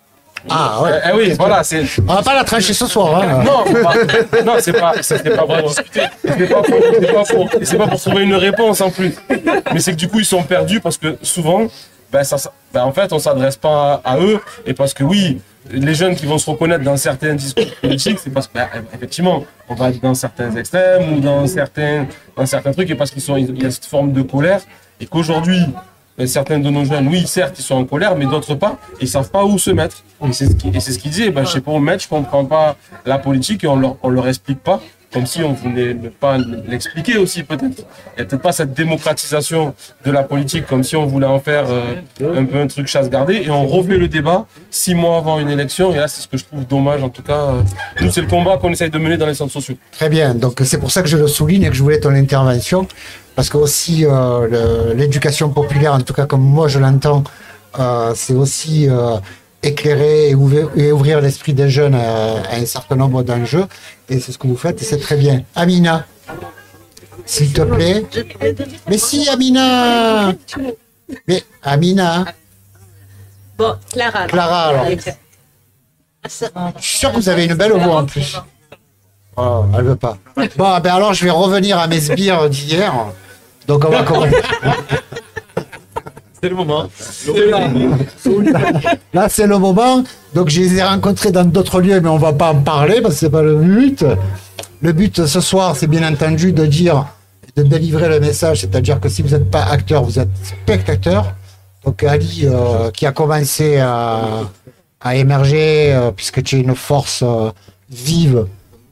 Ah ouais. Eh, eh oui, voilà, c'est. On va pas la trancher ce soir. Hein. Non, pas, non, c'est pas, c'est pas pour discuter. C'est pas pour, c'est pas pour, c'est pas pour trouver une réponse en plus. Mais c'est que du coup, ils sont perdus parce que souvent, ben, ça, ben, en fait, on s'adresse pas à, à eux et parce que oui, les jeunes qui vont se reconnaître dans certains discours politiques, c'est parce que, ben, effectivement, on va être dans certains extrêmes ou dans certains, dans certains trucs et parce qu'ils sont, il y a cette forme de colère et qu'aujourd'hui, certains de nos jeunes, oui, certes, ils sont en colère, mais d'autres pas, et ils savent pas où se mettre. Et c'est ce qui, et c'est ce qu'ils disaient, ben, je sais pas où me mettre, je comprends pas la politique et on leur, on leur explique pas, comme si on voulait ne pas l'expliquer aussi peut-être. Il y a peut-être pas cette démocratisation de la politique, comme si on voulait en faire euh, un peu un truc chasse gardée, et on refait le débat six mois avant une élection, et là, c'est ce que je trouve dommage, en tout cas. Euh, nous, c'est le combat qu'on essaye de mener dans les centres sociaux. Très bien, donc c'est pour ça que je le souligne et que je voulais ton intervention. Parce que aussi euh, l'éducation populaire, en tout cas comme moi je l'entends, euh, c'est aussi euh, éclairer et ouvrir, et ouvrir l'esprit des jeunes à, à un certain nombre d'enjeux. Et c'est ce que vous faites et c'est très bien. Amina, s'il te plaît. Mais si, Amina. Mais Amina. Bon, Clara. Clara, alors. Je suis sûr que vous avez une belle voix en plus. Oh, elle veut pas. Bon, ben alors je vais revenir à mes sbires d'hier. Donc on va commencer. C'est le moment. Là, là c'est le moment. Donc je les ai rencontrés dans d'autres lieux, mais on va pas en parler parce que c'est pas le but. Le but ce soir, c'est bien entendu de dire, de délivrer le message, c'est-à-dire que si vous n'êtes pas acteur, vous êtes spectateur. Donc Ali, euh, qui a commencé à, à émerger, euh, puisque tu es une force euh, vive.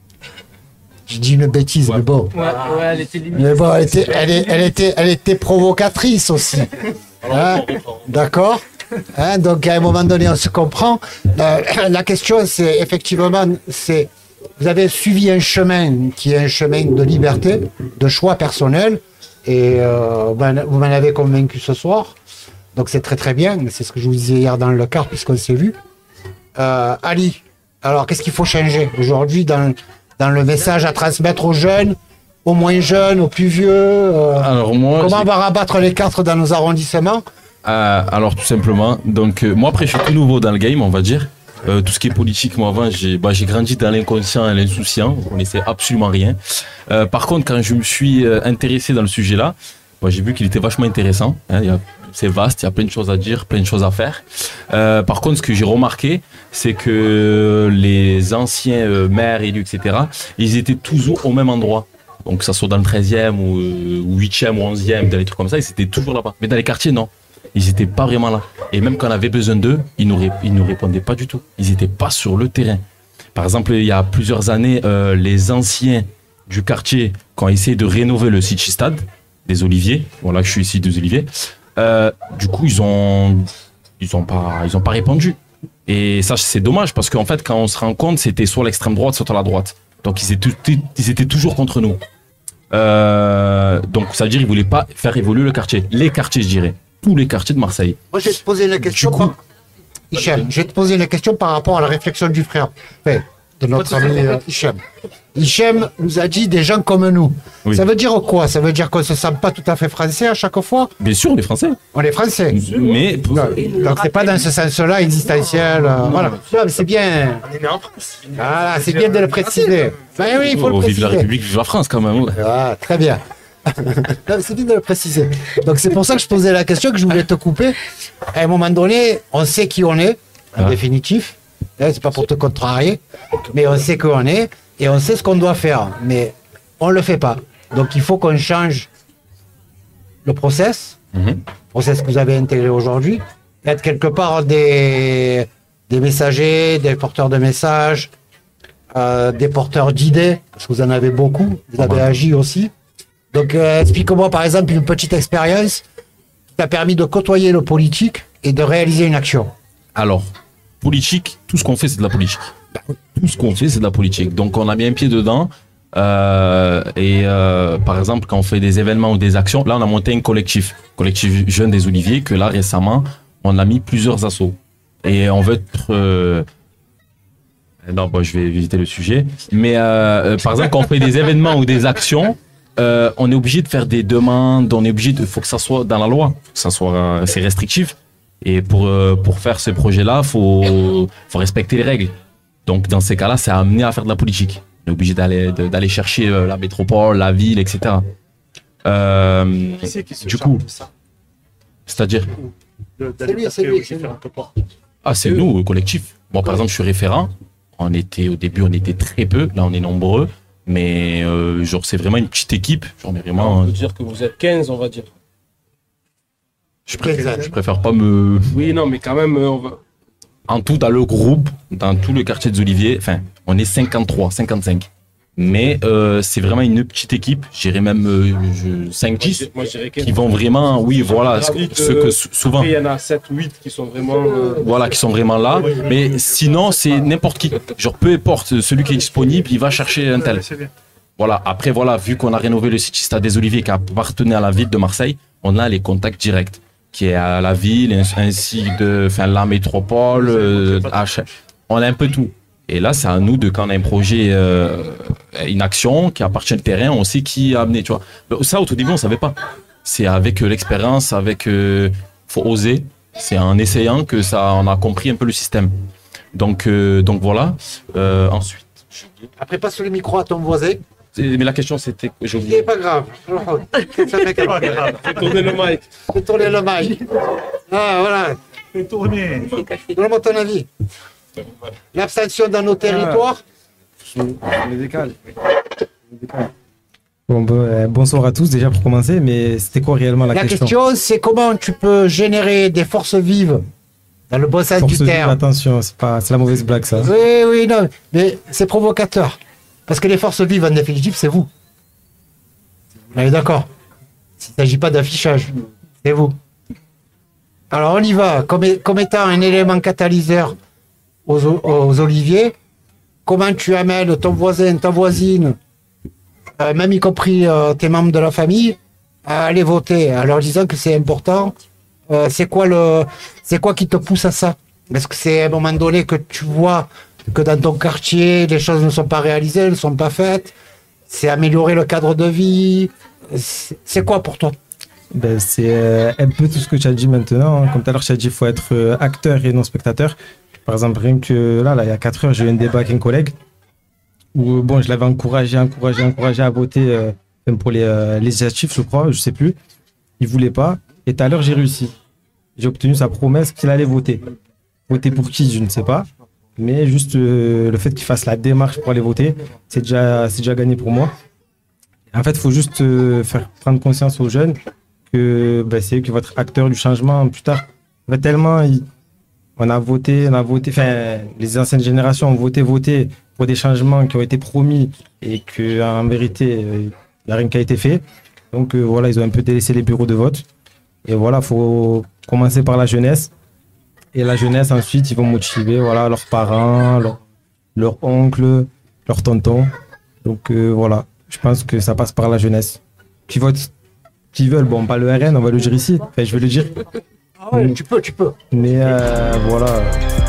Je dis une bêtise, ouais. Mais bon. Ouais, ouais, elle était limite. Mais bon, elle était, elle, est, elle était, elle était provocatrice aussi. Hein, d'accord. Hein, donc à un moment donné, on se comprend. Euh, la question, c'est effectivement, c'est, vous avez suivi un chemin qui est un chemin de liberté, de choix personnel, et euh, vous m'en avez convaincu ce soir. Donc c'est très très bien. C'est ce que je vous disais hier dans le car, puisqu'on s'est vu. Euh, Ali, alors qu'est-ce qu'il faut changer aujourd'hui dans dans le message à transmettre aux jeunes, aux moins jeunes, aux plus vieux euh, alors moi, comment on va rabattre les cartes dans nos arrondissements? euh, Alors tout simplement, donc euh, moi après je suis tout nouveau dans le game, on va dire. Euh, tout ce qui est politique, moi avant j'ai bah, j'ai grandi dans l'inconscient et l'insouciant, on ne sait absolument rien. Euh, par contre quand je me suis euh, intéressé dans le sujet là, bah, j'ai vu qu'il était vachement intéressant. Hein, il y a c'est vaste, il y a plein de choses à dire, plein de choses à faire. Euh, par contre, ce que j'ai remarqué, c'est que les anciens euh, maires élus, et cetera, ils étaient toujours au même endroit. Donc, que ça soit dans le treizième ou, euh, ou huitième ou onzième, dans les trucs comme ça, ils étaient toujours là-bas. Mais dans les quartiers, non. Ils n'étaient pas vraiment là. Et même quand on avait besoin d'eux, ils nous, ré- ils nous répondaient pas du tout. Ils n'étaient pas sur le terrain. Par exemple, il y a plusieurs années, euh, les anciens du quartier, quand ils essayaient de rénover le City Stade, des Oliviers, voilà, je suis ici des Oliviers, Euh, du coup, ils ont, ils ont pas, ils ont pas répondu. Et ça, c'est dommage parce qu'en fait, quand on se rend compte, c'était soit l'extrême droite, soit la droite. Donc, ils étaient, ils étaient toujours contre nous. Euh, donc, ça veut dire qu'ils voulaient pas faire évoluer le quartier. Les quartiers, je dirais, tous les quartiers de Marseille. Moi, je vais te poser une question. Du coup, par... Hichem, je vais te poser une question par rapport à la réflexion du frère. Enfin, de notre ami euh, Hichem. Hichem nous a dit des gens comme nous. Oui. Ça veut dire quoi? Ça veut dire qu'on ne se sent pas tout à fait français à chaque fois? Bien sûr, on est français. On est français. Mais non, donc c'est pas dans ce sens-là existentiel. Euh, voilà. Non, mais c'est bien. On est né en France. Voilà, c'est bien de le préciser. Ben oui, il faut oh, le préciser. Vive la République, vive la France quand même. Ouais. Ah, très bien. Non, c'est bien de le préciser. Donc c'est pour ça que je posais la question, que je voulais te couper. À un moment donné, on sait qui on est, en ah. définitif. C'est pas pour te contrarier, mais on sait qui on est et on sait ce qu'on doit faire, mais on le fait pas. Donc il faut qu'on change le process, mm-hmm. le process que vous avez intégré aujourd'hui, être quelque part des, des messagers, des porteurs de messages, euh, des porteurs d'idées, parce que vous en avez beaucoup, vous avez agi aussi. Donc euh, explique-moi par exemple une petite expérience qui t'a permis de côtoyer le politique et de réaliser une action. Alors, politique, tout ce qu'on fait, c'est de la politique. Tout ce qu'on fait, c'est de la politique. Donc, on a mis un pied dedans. Euh, et euh, par exemple, quand on fait des événements ou des actions, là, on a monté un collectif, collectif Jeunes des Oliviers, que là, récemment, on a mis plusieurs assos. Et on veut être... Euh... Non, bon, je vais éviter le sujet. Mais euh, par exemple, quand on fait des événements ou des actions, euh, on est obligé de faire des demandes, on est obligé de... Il faut que ça soit dans la loi, faut que ça soit... C'est restrictif. Et pour, euh, pour faire ce projet-là, il faut, faut respecter les règles. Donc, dans ces cas-là, c'est amené à faire de la politique. On est obligé d'aller, de- d'aller chercher euh, la métropole, la ville, et cetera. Euh, Qui c'est qui se du charge coup, de ça c'est-à-dire De- C'est d'aller lui, taper c'est lui, aux c'est lui. différentes portes. Ah, c'est nous, au collectif. Moi, par exemple, je suis référent. On était, au début, on était très peu. Là, on est nombreux. Mais, euh, genre, c'est vraiment une petite équipe. Genre, mais vraiment, On euh, peut dire que vous êtes quinze, on va dire. je préfère, je préfère pas me. Oui, non, mais quand même, euh, on va. En tout, dans le groupe, dans tout le quartier des Oliviers, enfin, on est cinquante-trois, cinquante-cinq. Mais euh, c'est vraiment une petite équipe. J'irais même euh, je- cinq dix Moi, je dirais quinze. qui vont vraiment, oui, voilà, ce, Gravite, ce que euh, sou- souvent. après, il y en a sept ou huit qui sont vraiment. euh, Voilà, qui sont vraiment là. Mais sinon, c'est n'importe qui. Genre, peu importe, celui qui est disponible, il va chercher un tel. Voilà, après, voilà, vu qu'on a rénové le site Stade des Oliviers qui appartenait à la ville de Marseille, on a les contacts directs, qui est à la ville, ainsi de enfin, la métropole, euh, H- on a un peu tout. Et là, c'est à nous de, quand on a un projet, euh, une action qui appartient au terrain, on sait qui a amené, tu vois. Mais ça, au tout début, on savait pas. C'est avec euh, l'expérience, avec, euh, faut oser. C'est en essayant que ça, on a compris un peu le système. Donc, euh, donc voilà. Euh, ensuite. Après, passe le micro à ton voisin. Mais la question, c'était, j'ai C'est oublié. pas grave. C'est pas grave. Fais tourner le mic. Fais tourner le mic. Ah, voilà. Fais tourner. Donne-moi ton avis. L'abstention dans nos territoires. Je me décale. Bon, bon, euh, bonsoir à tous déjà pour commencer, mais c'était quoi réellement la, La question, c'est comment tu peux générer des forces vives dans le bon sens Force du vive, terme. attention, c'est pas, c'est la mauvaise blague ça. Oui, oui, non, mais c'est provocateur. Parce que les forces vives, en définitive, c'est vous. On est d'accord. Il ne s'agit pas d'affichage. C'est vous. Alors, on y va. Comme, comme étant un élément catalyseur aux, aux oliviers, comment tu amènes ton voisin, ta voisine, euh, même y compris euh, tes membres de la famille, à aller voter, en leur disant que c'est important. Euh, c'est quoi le, c'est quoi qui te pousse à ça? Est-ce que c'est à un moment donné que tu vois que dans ton quartier, les choses ne sont pas réalisées, ne sont pas faites? C'est améliorer le cadre de vie? C'est c'est quoi pour toi? Ben, c'est euh, un peu tout ce que tu as dit maintenant. hein. Comme tout à l'heure, tu as dit qu'il faut être euh, acteur et non spectateur. Par exemple, rien que là, là il y a quatre heures, j'ai eu un débat avec un collègue où euh, bon, je l'avais encouragé, encouragé, encouragé à voter euh, même pour les euh, législatives, je crois, je sais plus. Il voulait pas. Et tout à l'heure, j'ai réussi. J'ai obtenu sa promesse qu'il allait voter. Voter pour qui, je ne sais pas. Mais juste euh, le fait qu'il fasse la démarche pour aller voter, c'est déjà, c'est déjà gagné pour moi. En fait, il faut juste euh, faire prendre conscience aux jeunes que ben, c'est eux qui vont être acteurs du changement plus tard. En fait, tellement ils- on a voté, on a voté, enfin, les anciennes générations ont voté, voté pour des changements qui ont été promis et qu'en vérité, euh, il n'y a rien qui a été fait. Donc euh, voilà, ils ont un peu délaissé les bureaux de vote. Et voilà, il faut commencer par la jeunesse. Et la jeunesse, ensuite, ils vont motiver voilà, leurs parents, leurs leurs oncles, leurs tontons. Donc euh, voilà, je pense que ça passe par la jeunesse. Qui votent, qui veulent, bon, pas le R N, on va le dire ici. Enfin, je vais le dire. Ah ouais, tu peux, tu peux. Mais euh, voilà.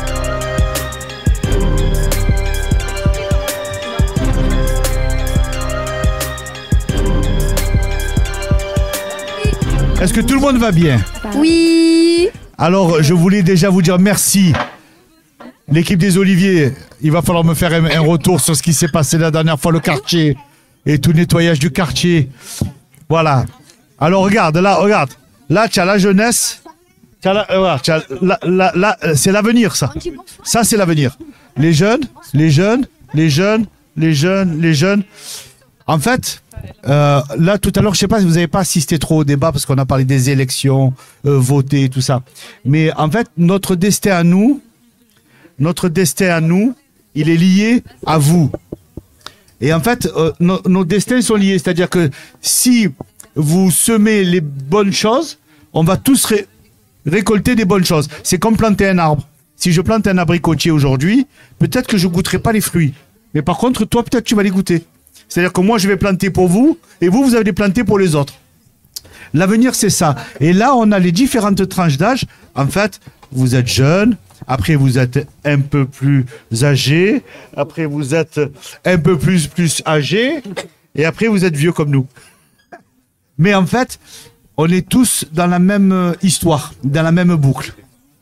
Est-ce que tout le monde va bien? Oui. Alors, je voulais déjà vous dire merci. L'équipe des Oliviers, il va falloir me faire un, un retour sur ce qui s'est passé la dernière fois, le quartier et tout le nettoyage du quartier. Voilà. Alors, regarde, là, regarde. Là, tu as la jeunesse. Tu as la- euh, voilà, tu as la- la- la- euh, c'est l'avenir, ça. Ça, c'est l'avenir. Les jeunes, les jeunes, les jeunes, les jeunes, les jeunes. En fait, euh, là, tout à l'heure, je sais pas si vous n'avez pas assisté trop au débat parce qu'on a parlé des élections, euh, voter, tout ça. Mais en fait, notre destin à nous, notre destin à nous, il est lié à vous. Et en fait, euh, nos, nos destins sont liés. C'est-à-dire que si vous semez les bonnes choses, on va tous ré- récolter des bonnes choses. C'est comme planter un arbre. Si je plante un abricotier aujourd'hui, peut-être que je goûterai pas les fruits. Mais par contre, toi, peut-être tu vas les goûter. C'est-à-dire que moi, je vais planter pour vous, et vous, vous allez les planter pour les autres. L'avenir, c'est ça. Et là, on a les différentes tranches d'âge. En fait, vous êtes jeune, après vous êtes un peu plus âgé, après vous êtes un peu plus plus âgé, et après vous êtes vieux comme nous. Mais en fait, on est tous dans la même histoire, dans la même boucle.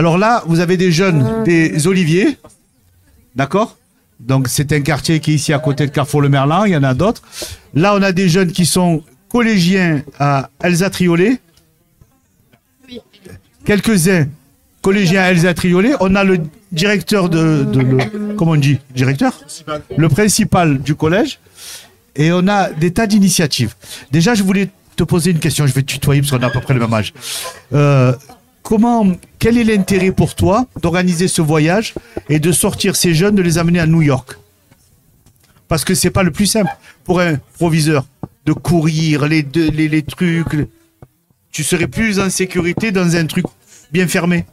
Alors là, vous avez des jeunes des Oliviers, d'accord? Donc c'est un quartier qui est ici à côté de Carrefour Le Merlan, il y en a d'autres. Là, on a des jeunes qui sont collégiens à Elsa Triolet. Quelques-uns collégiens à Elsa Triolet. On a le directeur de, de le, comment on dit, directeur, le principal du collège. Et on a des tas d'initiatives. Déjà, je voulais te poser une question. Je vais te tutoyer parce qu'on a à peu près le même âge. Euh, comment, quel est l'intérêt pour toi d'organiser ce voyage et de sortir ces jeunes, de les amener à New York? Parce que c'est pas le plus simple pour un proviseur de courir les, deux, les, les trucs. Tu serais plus en sécurité dans un truc bien fermé.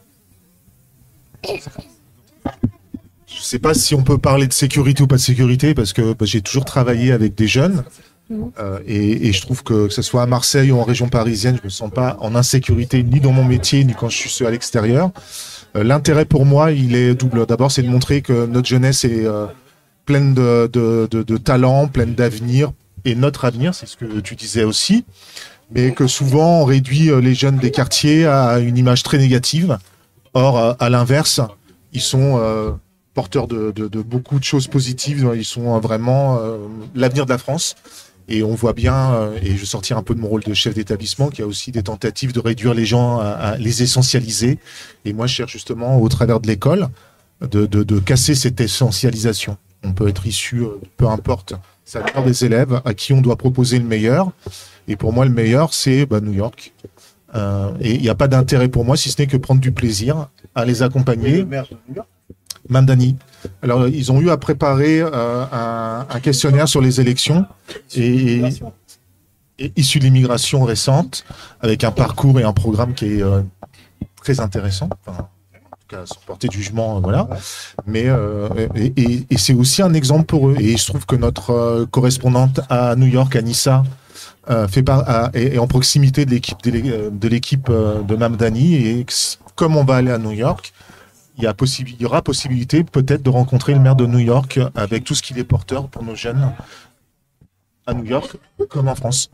Je sais pas si on peut parler de sécurité ou pas de sécurité, parce que bah, j'ai toujours travaillé avec des jeunes. Euh, et, et je trouve que que ce soit à Marseille ou en région parisienne, je me sens pas en insécurité ni dans mon métier, ni quand je suis à l'extérieur. Euh, L'intérêt pour moi, il est double. D'abord, c'est de montrer que notre jeunesse est euh, pleine de, de, de, de talent, pleine d'avenir, et notre avenir, c'est ce que tu disais aussi, mais que souvent on réduit les jeunes des quartiers à une image très négative. Or, à l'inverse, ils sont euh, porteurs de, de, de beaucoup de choses positives, ils sont vraiment euh, l'avenir de la France. Et on voit bien, euh, et je vais sortir un peu de mon rôle de chef d'établissement, qu'il y a aussi des tentatives de réduire les gens, à, à les essentialiser. Et moi, je cherche justement, au travers de l'école, de, de, de casser cette essentialisation. On peut être issu, euh, peu importe, ça dépend des élèves à qui on doit proposer le meilleur. Et pour moi, le meilleur, c'est bah, New York. Euh, et il n'y a pas d'intérêt pour moi, si ce n'est que prendre du plaisir à les accompagner. Mamdani. Alors, ils ont eu à préparer euh, un, un questionnaire sur les élections et, et issu de l'immigration récente, avec un parcours et un programme qui est euh, très intéressant. Enfin, en tout cas, sans porter de jugement, euh, voilà. Mais euh, et, et, et c'est aussi un exemple pour eux. Et il se trouve que notre euh, correspondante à New York, Anissa, euh, fait par, à, est, est en proximité de l'équipe de, de l'équipe euh, de Mamdani. Et comme on va aller à New York, Il y, a possibi- il y aura possibilité peut-être de rencontrer le maire de New York avec tout ce qu'il est porteur pour nos jeunes à New York comme en France.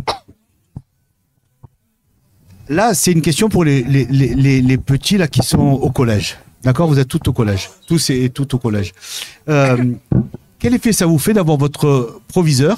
Là, c'est une question pour les, les, les, les petits là, qui sont au collège. D'accord? Vous êtes tous au collège. Tous et toutes au collège. Euh, quel effet ça vous fait d'avoir votre proviseur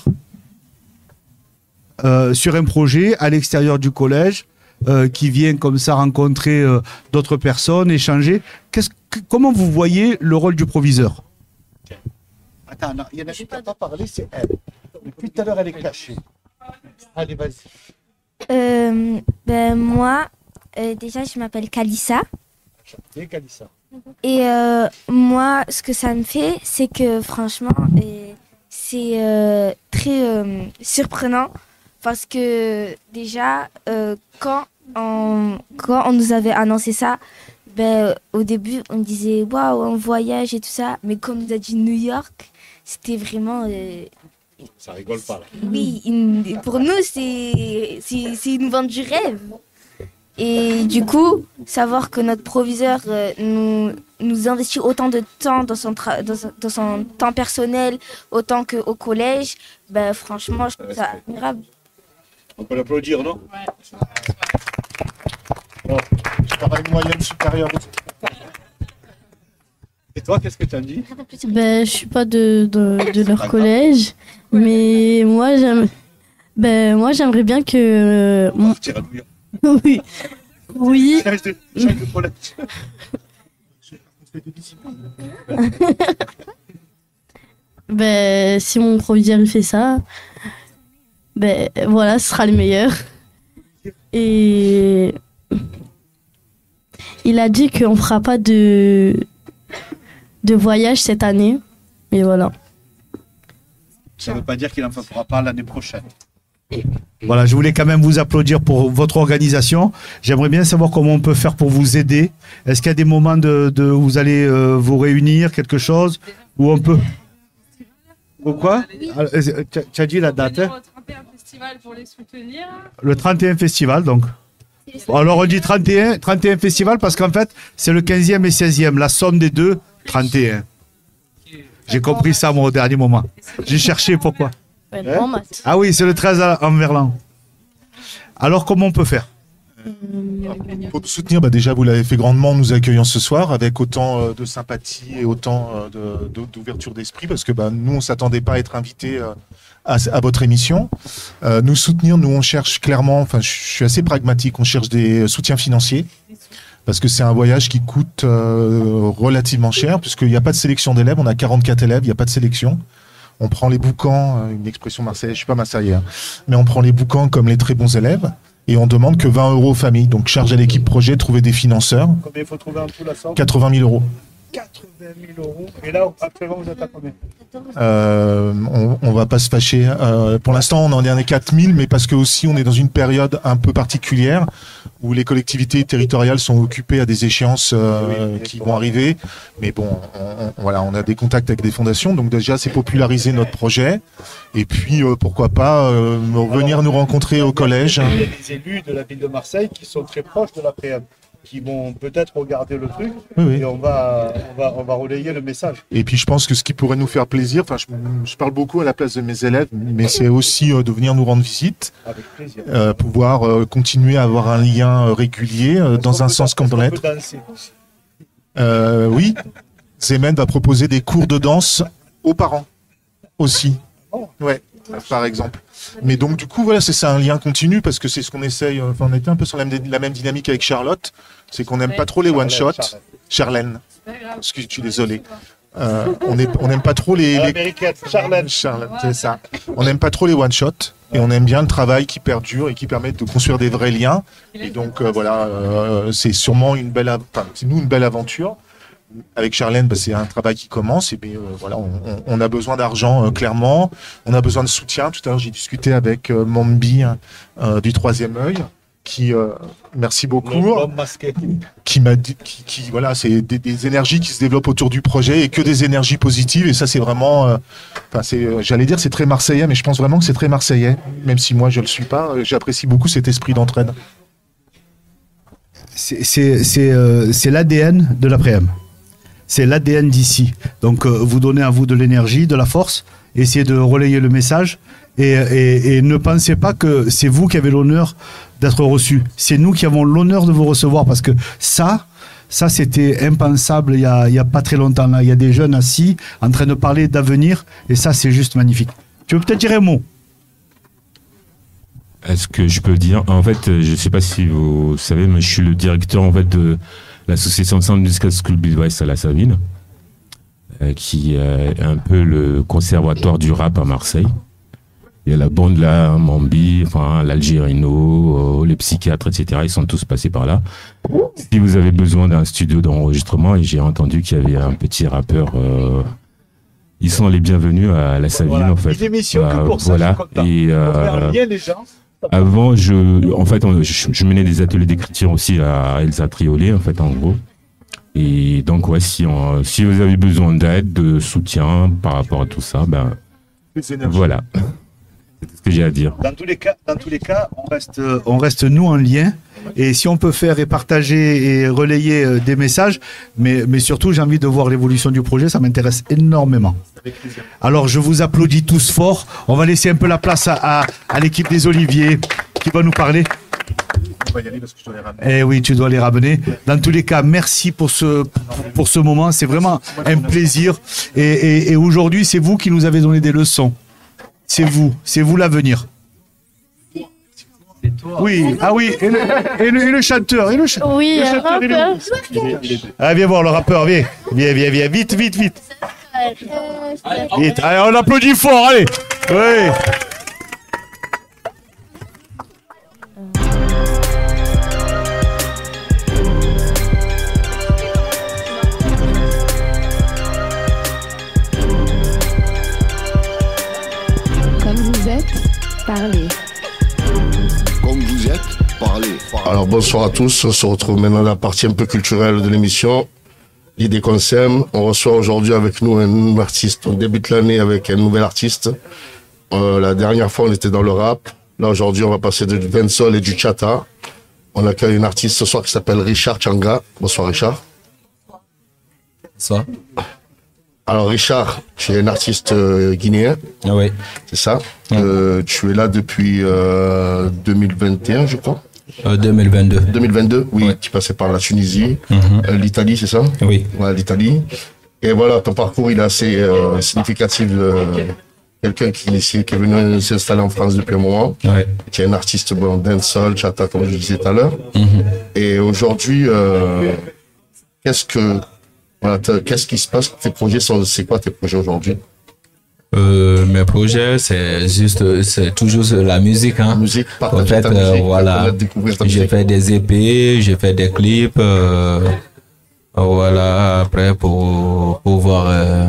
euh, sur un projet à l'extérieur du collège euh, qui vient comme ça rencontrer euh, d'autres personnes, échanger? Qu'est-ce que, comment vous voyez le rôle du proviseur? Attends, non, il y en a qui n'ont pas parlé, c'est elle. Depuis tout à l'heure, elle est cachée. Allez, vas-y. Euh, ben moi, euh, déjà, je m'appelle Kalissa. Et Kalissa. Et euh, moi, ce que ça me fait, c'est que franchement, euh, c'est euh, très euh, surprenant parce que déjà, euh, quand, on, quand on nous avait annoncé ça, ben, au début, on disait waouh, un voyage et tout ça. Mais comme nous a dit New York, c'était vraiment. Euh, Ça rigole pas là. Oui, une- pour nous, c'est c'est- c'est une vente du rêve. Et du coup, savoir que notre proviseur euh, nous, nous investit autant de temps dans son, tra- dans son, dans son temps personnel, autant qu'au collège, ben, franchement, je trouve ça admirable. On peut l'applaudir, non? Non, je travaille moyenne supérieure. Et toi, qu'est-ce que tu as dit? Ben, je suis pas de, de, de leur collège, mais moi, j'aime, ben, moi, j'aimerais bien que, euh, mon- oui, oui. Ben, si mon proviseur il fait ça, ben, voilà, ce sera le meilleur. Et il a dit qu'on fera pas de, de voyage cette année, mais voilà. Ça ne veut pas dire qu'il n'en fera pas l'année prochaine. Voilà, je voulais quand même vous applaudir pour votre organisation. J'aimerais bien savoir comment on peut faire pour vous aider. Est-ce qu'il y a des moments de, de où vous allez euh, vous réunir, quelque chose, où on peut... Ou quoi? Alors, euh, Tu as- tu as dit la date, hein? Festival pour les soutenir. Le trente et un festival, donc. Bon, alors on dit trente et un, trente et un festival parce qu'en fait, c'est le quinzième et seizième. La somme des deux, trente et un. J'ai compris ça, moi, au dernier moment. J'ai cherché pourquoi. Ouais, en maths. Ah oui, c'est le treize à- en Verlan. Alors, comment on peut faire? Pour nous soutenir, bah déjà vous l'avez fait grandement en nous accueillant ce soir avec autant euh, de sympathie et autant euh, de- de- d'ouverture d'esprit parce que bah, nous on s'attendait pas à être invités euh, à, à votre émission. Euh, nous soutenir, nous on cherche clairement, enfin je suis assez pragmatique, on cherche des soutiens financiers parce que c'est un voyage qui coûte euh, relativement cher puisqu'il n'y a pas de sélection d'élèves, on a quarante-quatre élèves, il n'y a pas de sélection. On prend les boucans, euh, une expression marseillaise, je suis pas marseillais, hein, mais on prend les boucans comme les très bons élèves. Et on demande que vingt euros aux familles. Donc, charge à l'équipe projet, trouver des financeurs. Combien il faut trouver en tout la somme? quatre-vingt mille euros. quatre-vingt mille euros. Et là, actuellement, vous êtes à combien? Euh, on, on va pas se fâcher. Euh, pour l'instant, on en est à quatre mille, mais parce que aussi, on est dans une période un peu particulière où les collectivités territoriales sont occupées à des échéances euh, qui vont arriver. Mais bon, on, on- voilà, on a des contacts avec des fondations. Donc déjà, c'est populariser notre projet. Et puis, euh, pourquoi pas euh, venir nous rencontrer au collège. Il y a des élus de la ville de Marseille qui sont très proches de la P M, qui vont peut-être regarder le truc Oui, oui. et on va, on, va, on va relayer le message. Et puis je pense que ce qui pourrait nous faire plaisir, enfin je, je parle beaucoup à la place de mes élèves, mais c'est aussi euh, de venir nous rendre visite, Avec plaisir. euh, pouvoir euh, continuer à avoir un lien euh, régulier euh, dans un sens comme dans On peut l'autre. danser. Euh, oui, Zemen va proposer des cours de danse aux parents aussi. Ouais, par exemple. Mais donc du coup voilà, c'est ça un lien continu parce que c'est ce qu'on essaye. euh, Enfin, on était un peu sur la même, la même dynamique avec Charlotte, c'est qu'on n'aime pas trop les one shot. Charlène. Excuse, je suis désolé. Euh, on est- on n'aime pas trop les, À les... l'américaine, Charlène. Charlotte, c'est ça. On n'aime pas trop les one shot et on aime bien le travail qui perdure et qui permet de construire des vrais liens. Et donc euh, voilà, euh, c'est sûrement une belle, av- enfin, c'est nous une belle aventure. Avec Charlène, bah, c'est un travail qui commence et bien euh, voilà, on, on- on a besoin d'argent euh, clairement, on a besoin de soutien. Tout à l'heure, j'ai discuté avec euh, Mambi euh, du Troisième Œil, qui euh, merci beaucoup, L'homme masqué. qui m'a dit, qui, qui- voilà, c'est des, des énergies qui se développent autour du projet et que des énergies positives et ça c'est vraiment, euh, enfin c'est, euh, j'allais dire c'est très marseillais, mais je pense vraiment que c'est très marseillais, même si moi je le suis pas. euh, J'apprécie beaucoup cet esprit d'entraide. C'est c'est- c'est, euh, c'est l'A D N de l'après-m. C'est l'A D N d'ici. Donc, euh, vous donnez à vous de l'énergie, de la force, essayez de relayer le message et, et- et ne pensez pas que c'est vous qui avez l'honneur d'être reçu. C'est nous qui avons l'honneur de vous recevoir parce que ça, ça c'était impensable il y a, il y a pas très longtemps. Là. Il y a des jeunes assis en train de parler d'avenir et ça, c'est juste magnifique. Tu veux peut-être dire un mot? Est-ce que je peux dire, en fait, euh, je ne sais pas si vous savez, mais je suis le directeur en fait de l'association Centre Musical School Midwest à la Savine, euh, qui est un peu le conservatoire du rap à Marseille. Il y a la bande là, Mambi, enfin l'Algérino, euh, les psychiatres, et cetera. Ils sont tous passés par là. Si vous avez besoin d'un studio d'enregistrement, et j'ai entendu qu'il y avait un petit rappeur. euh, ils sont les bienvenus à la Savine Voilà. en fait. Une émission que Euh, pour ça, voilà. je suis content. Et, Pour faire euh, lien les gens. avant, je, en fait, on- je, je menais des ateliers d'écriture aussi à Elsa Triolet, en fait, en gros. Et donc, ouais, si, on- si vous avez besoin d'aide, de soutien par rapport à tout ça, ben, Les énergies. voilà. C'est ce que j'ai à dire. Dans tous les cas, dans tous les cas, on reste. Euh, on reste nous en lien et si on peut faire et partager et relayer euh, des messages, mais, mais surtout j'ai envie de voir l'évolution du projet, ça m'intéresse énormément. Avec plaisir. Alors je vous applaudis tous fort, on va laisser un peu la place à, à, à l'équipe des Oliviers qui va nous parler. On va y aller parce que je dois les ramener. Eh oui, tu dois les ramener. Dans tous les cas, merci pour ce, pour ce moment, c'est vraiment un plaisir et, et, et aujourd'hui c'est vous qui nous avez donné des leçons. C'est vous, c'est vous l'avenir. Oui, ah oui, et le, et le, et le chanteur, et le, cha- Oui, le un chanteur, il est où rappeur. Ah, viens voir le rappeur, viens, viens, viens, viens, vite, vite, vite, vite. Allez, on applaudit fort, allez. Oui. Comme vous êtes, parlez. Comme vous êtes, parlez. Alors bonsoir à tous, on se retrouve maintenant dans la partie un peu culturelle de l'émission. L'idée qu'on s'aime, on reçoit aujourd'hui avec nous un artiste, on débute l'année avec un nouvel artiste. Euh, la dernière fois on était dans le rap, là aujourd'hui on va passer du dancehall et du chata. On accueille un artiste ce soir qui s'appelle Richard Changa. Bonsoir Richard. Bonsoir. Alors Richard, tu es un artiste euh, guinéen. Ah oui. C'est ça. Euh, tu es là depuis euh, deux mille vingt et un, je crois. euh, deux mille vingt-deux. deux mille vingt-deux, oui, tu passais par la Tunisie, Mhm. euh, l'Italie, c'est ça? Oui. Ouais, l'Italie. Et voilà, ton parcours, il est assez euh, significatif. euh, Quelqu'un qui, ici, qui est venu s'installer en France depuis un moment. Ouais. Tu es un artiste bon, dancehall, chata, comme je disais tout à l'heure. Mhm. Et aujourd'hui, euh, qu'est-ce que, voilà, t'as- qu'est-ce qui se passe? Tes projets sont, c'est quoi tes projets aujourd'hui? Euh, mes projets, c'est juste, c'est toujours la musique. Hein. Musique, en partager fait, ta euh, musique, voilà, faire découvrir ta j'ai musique. fait des E P, j'ai fait des clips. euh, voilà, après pour pouvoir euh,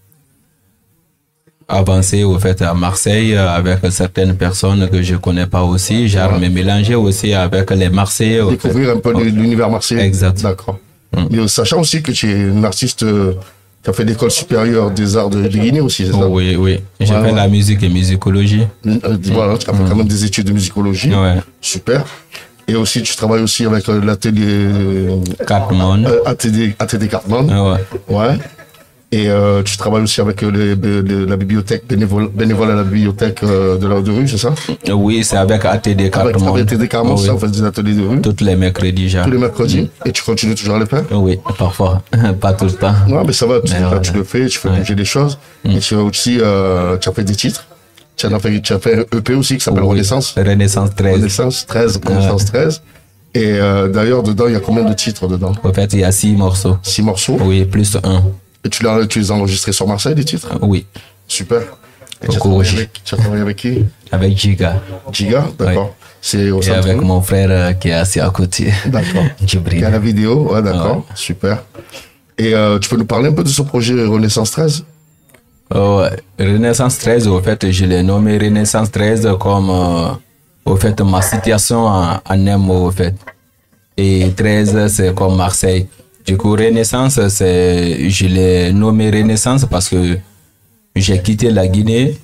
avancer au fait à Marseille euh, avec certaines personnes que je connais pas aussi, genre Ouais. me mélanger aussi avec les Marseillais. au Découvrir fait. un peu de l'univers marseillais. Exact. D'accord. Mais sachant aussi que tu es un artiste euh, qui a fait l'école supérieure des arts de, de Guinée aussi, c'est ça? Oui, oui. J'ai Ouais, fait ouais. la musique et musicologie. Euh, Voilà, tu as fait quand même des études de musicologie. Ouais. Super. Et aussi, tu travailles aussi avec euh, l'atelier euh, Cartman. euh, A T D, A T D Cartman. Ouais. Ouais. Et euh, tu travailles aussi avec euh, les- les- la bibliothèque, bénévole, bénévole à la bibliothèque euh, de la de rue, c'est ça? Oui, c'est avec A T D Avec, Cartman. avec A T D Cartman, ça, on fait des ateliers de rue. Tous les mercredis, genre. Tous les mercredis. Et tu continues toujours à le faire? Oui, parfois. Pas tout le temps. Ouais, mais ça va, tu, Mais là, voilà. tu le fais, tu fais bouger les choses. Et tu as aussi, euh, tu as fait des titres. Tu as fait, tu as fait un E P aussi qui s'appelle Oui. Renaissance. Renaissance treize. Renaissance treize, Renaissance treize. Et euh, d'ailleurs, dedans, il y a combien de titres dedans? En fait, il y a six morceaux. Six morceaux? Oui, plus un. Et tu, l'as, tu les as enregistrés sur Marseille, les titres? Oui. Super. Et tu as, Au travaillé J. avec, tu as travaillé avec qui? Avec Giga. Giga, d'accord. C'est au Et centre. avec mon frère euh, qui est assis à côté. D'accord. Djibril. Il y a la vidéo, ouais, d'accord. Super. Et euh, tu peux nous parler un peu de ce projet Renaissance treize? Oh, ouais. Renaissance treize, au fait, je l'ai nommé Renaissance treize comme, euh, au fait, ma situation en, en un mot, au fait. Et treize, c'est comme Marseille. Du coup, Renaissance, c'est, je l'ai nommé Renaissance parce que j'ai quitté la Guinée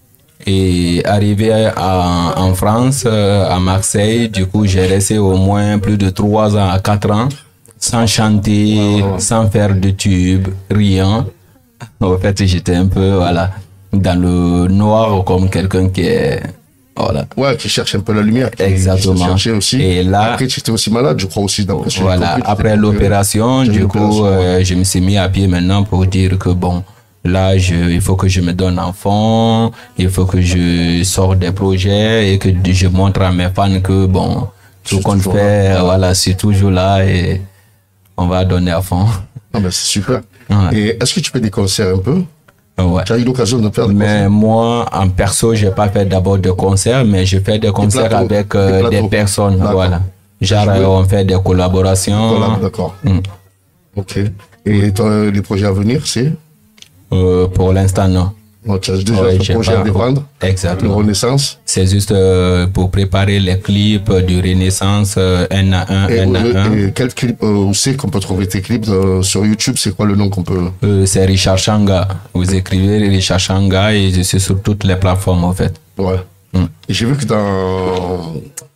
et arrivé à- en France, euh, à Marseille. Du coup, j'ai resté au moins plus de trois ans à quatre ans sans chanter, sans faire de tube, rien. En fait, j'étais un peu, voilà, dans le noir comme quelqu'un qui est, voilà. Ouais, qui cherche un peu la lumière. Qui, Exactement. Qui cherchait aussi. Et là, après, tu étais aussi malade, je crois aussi, d'après ce que j'ai voilà, compris, tu après t'es- l'opération, tu as eu du l'opération, coup, ouais. euh, je me suis mis à pied maintenant pour dire que bon, là, je, il faut que je me donne en fond, il faut que je sorte des projets et que je montre à mes fans que bon, tout qu'on toujours fait, là. voilà, c'est toujours là et on va donner à fond. Ah ben, c'est super. Ouais. Et est-ce que tu fais des concerts un peu? Ouais. Tu as eu l'occasion de faire des Mais moi, en perso, j'ai pas fait d'abord de concerts, mais je fais des concerts plateaux, avec des euh, des, plateaux. personnes, D'accord. voilà. Genre, Jouer. euh, on fait des collaborations. Collab, d'accord. Mm. Ok. Et toi, les projets à venir, c'est? Euh, pour l'instant, non. Non, tu as déjà Ouais, ce j'ai projet pas- à défendre? Exactement. Le Renaissance? C'est juste euh, pour préparer les clips du Renaissance euh, un à un, Et, un à un. et quel clip, euh, où c'est qu'on peut trouver tes clips euh, sur YouTube? C'est quoi le nom qu'on peut? Euh, c'est Richard Changa. Vous écrivez Richard Changa et je suis sur toutes les plateformes en fait. Ouais. Mm. Et j'ai vu que dans,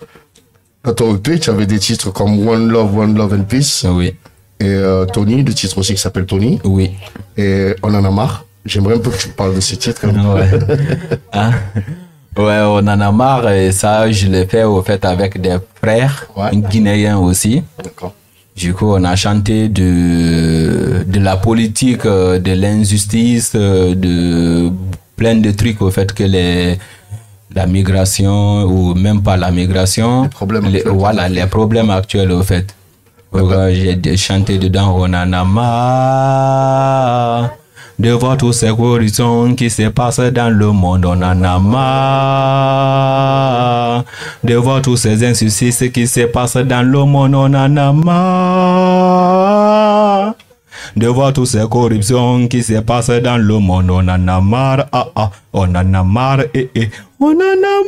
dans ton E P, tu avais des titres comme One Love, One Love and Peace. Oui. Et euh, Tony, le titre aussi qui s'appelle Tony. Oui. Et On en a marre. J'aimerais un peu que tu me parles de ces titres. Ouais. Hein? Ouais, on en a marre et ça, je l'ai fait au fait avec des frères guinéens aussi. D'accord. Du coup, on a chanté de, de la politique, euh, de l'injustice, euh, de plein de trucs au fait que les, la migration ou même pas la migration, les problèmes les, voilà, les problèmes actuels au fait. Euh, J'ai chanté dedans, on en a marre de voir tous ces horizons qui se passent dans le monde, on en a marre de voir tous ces injustices qui se passent dans le monde, on en a marre de voir toutes ces corruptions qui se passent dans le monde, on en a marre, ah ah, on en a marre, eh eh, on en a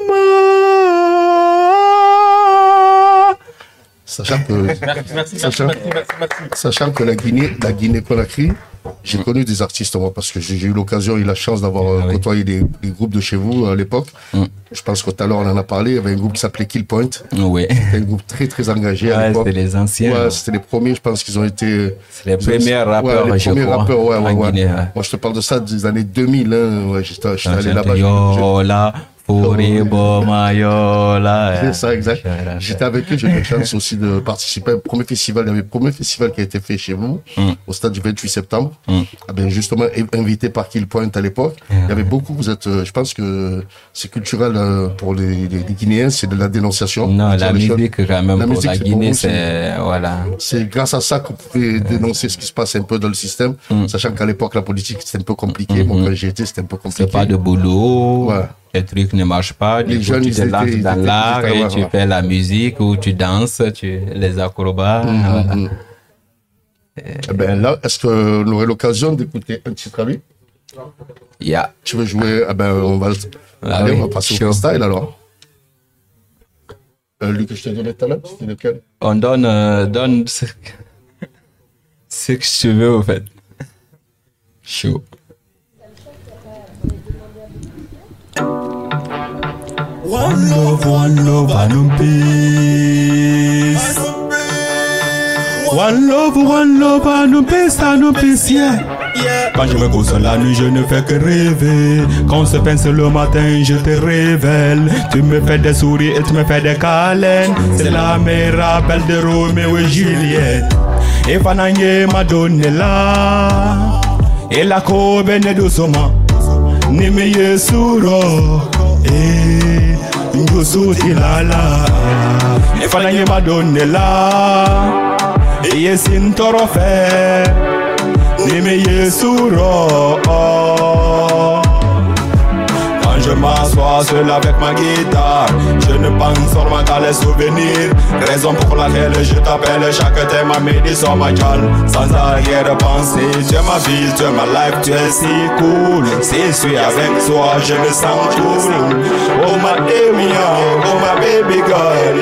marre. Sachant que, Merci, merci, sachant, merci, merci, merci. sachant que la Guinée, la Guinée-Conakry, j'ai connu des artistes, moi, parce que j'ai j'ai eu l'occasion et la chance d'avoir euh, côtoyé des, des groupes de chez vous à l'époque. Je pense que tout à l'heure, on en a parlé. Il y avait un groupe qui s'appelait Kill Point. Oui. C'était un groupe très, très engagé à Ouais, l'époque. c'était les anciens. Ouais, c'était les premiers, je pense qu'ils ont été. C'est les premiers rappeurs, ouais, les je premiers crois, rappeurs, ouais, ouais, en ouais. Guinée, ouais. Moi, je te parle de ça des années deux mille. Hein. Ouais, j'étais j'étais allé là-bas. Yo là, Foribo Mayola. C'est ça, exact. J'étais avec eux, j'ai eu la chance aussi de participer au premier festival. Il y avait le premier festival qui a été fait chez vous, mm. au stade du vingt-huit septembre. Mm. Ah ben justement, invité par Kill Point à l'époque. Mm. Il y avait beaucoup, vous êtes, je pense que c'est culturel pour les, les, les Guinéens, c'est de la dénonciation. Non, la musique quand même la pour musique, la Guinée, c'est, voilà. C'est grâce à ça qu'on pouvait dénoncer ce qui se passe un peu dans le système, mm. sachant qu'à l'époque, la politique, c'était un peu compliqué. Mm-hmm. Bon, quand j'y étais, c'était un peu compliqué. C'est pas de boulot. Ouais. Les trucs ne marchent pas, les du jeunes, coup, tu te lances dans l'art et tu ouais. fais la musique ou tu danses, tu les acrobats. Mmh, voilà. mmh. Eh ben là, est-ce qu'on aurait l'occasion d'écouter un titre à lui? Yeah. Tu veux jouer? Eh ben, on va, ah allez, oui, on va passer chaud. au freestyle alors. Euh, lui que je t'ai donné tout à l'heure, c'était lequel? On donne, euh, donne ce... ce que tu veux, au fait. Chaud. One love, one love, and peace. One love, one love, and peace, and peace, yeah. Quand je me pose la nuit, je ne fais que rêver. Quand on se pince le matin, je te révèle. Tu me fais des sourires et tu me fais des câlins. C'est la me rappelle de Roméo et Juliette. Et Fananye m'a donné là. Et la cobe n'est doucement. Ni me yesuro. Et Ngosu tilala. Et Fananye m'a donné là. Et yesin toro fait. Ni me yesuro. Quand je m'assois seul avec ma guitare, je ne pense seulement qu'à les souvenirs. Raison pour laquelle je t'appelle chaque thème à midi sur ma gueule. Sans arrière-pensée, tu es ma vie, tu es ma life, tu es si cool. Si je suis avec toi, je me sens cool. Oh ma Emia, oh ma baby girl.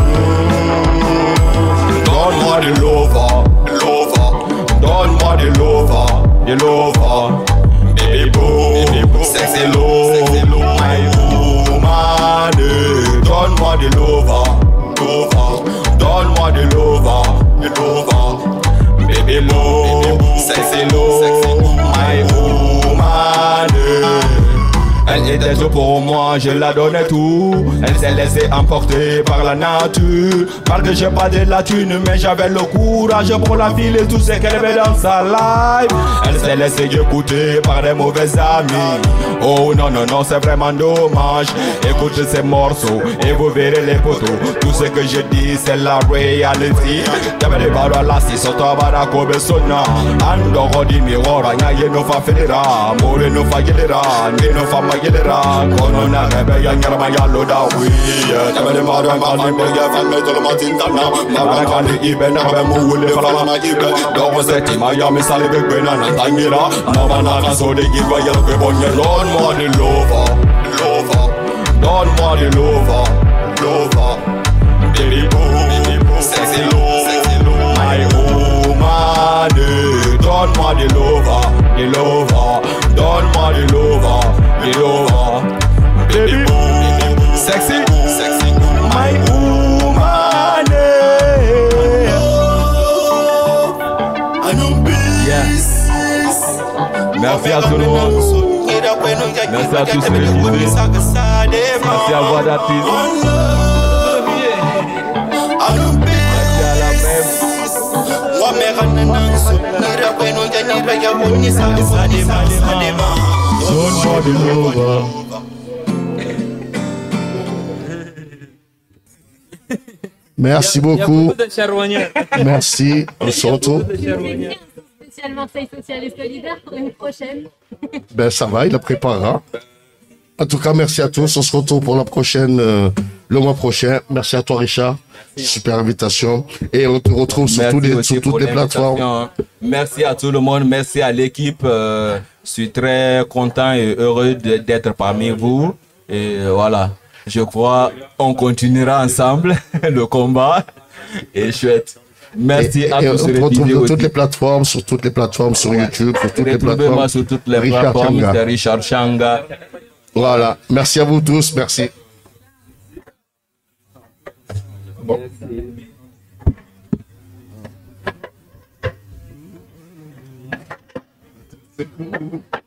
Donne-moi de l'ova, l'ova. Donne-moi de l'ova, de l'ova. Baby boo, sexy low, my woman. Donne-moi de l'ova, l'ova. Donne-moi de l'ova, de l'ova. Baby low, sexy low, my woman. Elle était tout pour moi, je la donnais tout. Elle s'est laissée emporter par la nature. Malgré j'ai pas de la thune, mais j'avais le courage pour la filer tout ce qu'elle avait dans sa life. Elle s'est laissée écouter par des mauvais amis. Oh non non non, c'est vraiment dommage. Écoutez ces morceaux et vous verrez les poteaux. Tout ce que je dis c'est la réalité. T'avais des barres là, si soto abara kobe sona. Andoro di mirora, nyaye no fa federa. More no fa yedera, ni no fa Yedera, Corona, Rebella, Yarmaya, da we. Tabele Mara, Mali, Bega, Van Metal, Matintana, Marakani, Iben, Abamu, Falama, Ibe, Dawaseti, Miami, Salivik, Benan, Tangira, Navana, so they give a yellow Pebonia, Lord, Money, Lover, Lover, Don Money, Lover, Lover, Baby Boo, Sexy Low, Sexy Low, my woman, Don Money, Lover, the Lover, Don Money, Lover. Get over, baby boo, sexy, sexy, my woman. Yeah. Merci à tout le monde. Merci à tous les vidéos. Merci à Voix d'artiste. Merci beaucoup. Merci. On se retrouve. Spécial Marseille Social et Solidaire pour une prochaine. Ben ça va, il la préparera. En tout cas, merci à tous. On se retrouve pour la prochaine, euh, le mois prochain. Merci à toi, Richard. Super invitation. Et on te retrouve sur, tous les, sur toutes les plateformes. Merci à tout le monde. Merci à l'équipe. Euh, je suis très content et heureux d'être parmi vous. Et voilà. Je crois on continuera ensemble le combat. Et chouette. Merci et, à et tous. On se retrouve sur toutes les plateformes, sur toutes les plateformes, sur YouTube, sur toutes les plateformes. Moi sur toutes les Richard plateformes. Changa. C'est Richard Changa. Voilà. Merci à vous tous. Merci. Bon. C'est cool.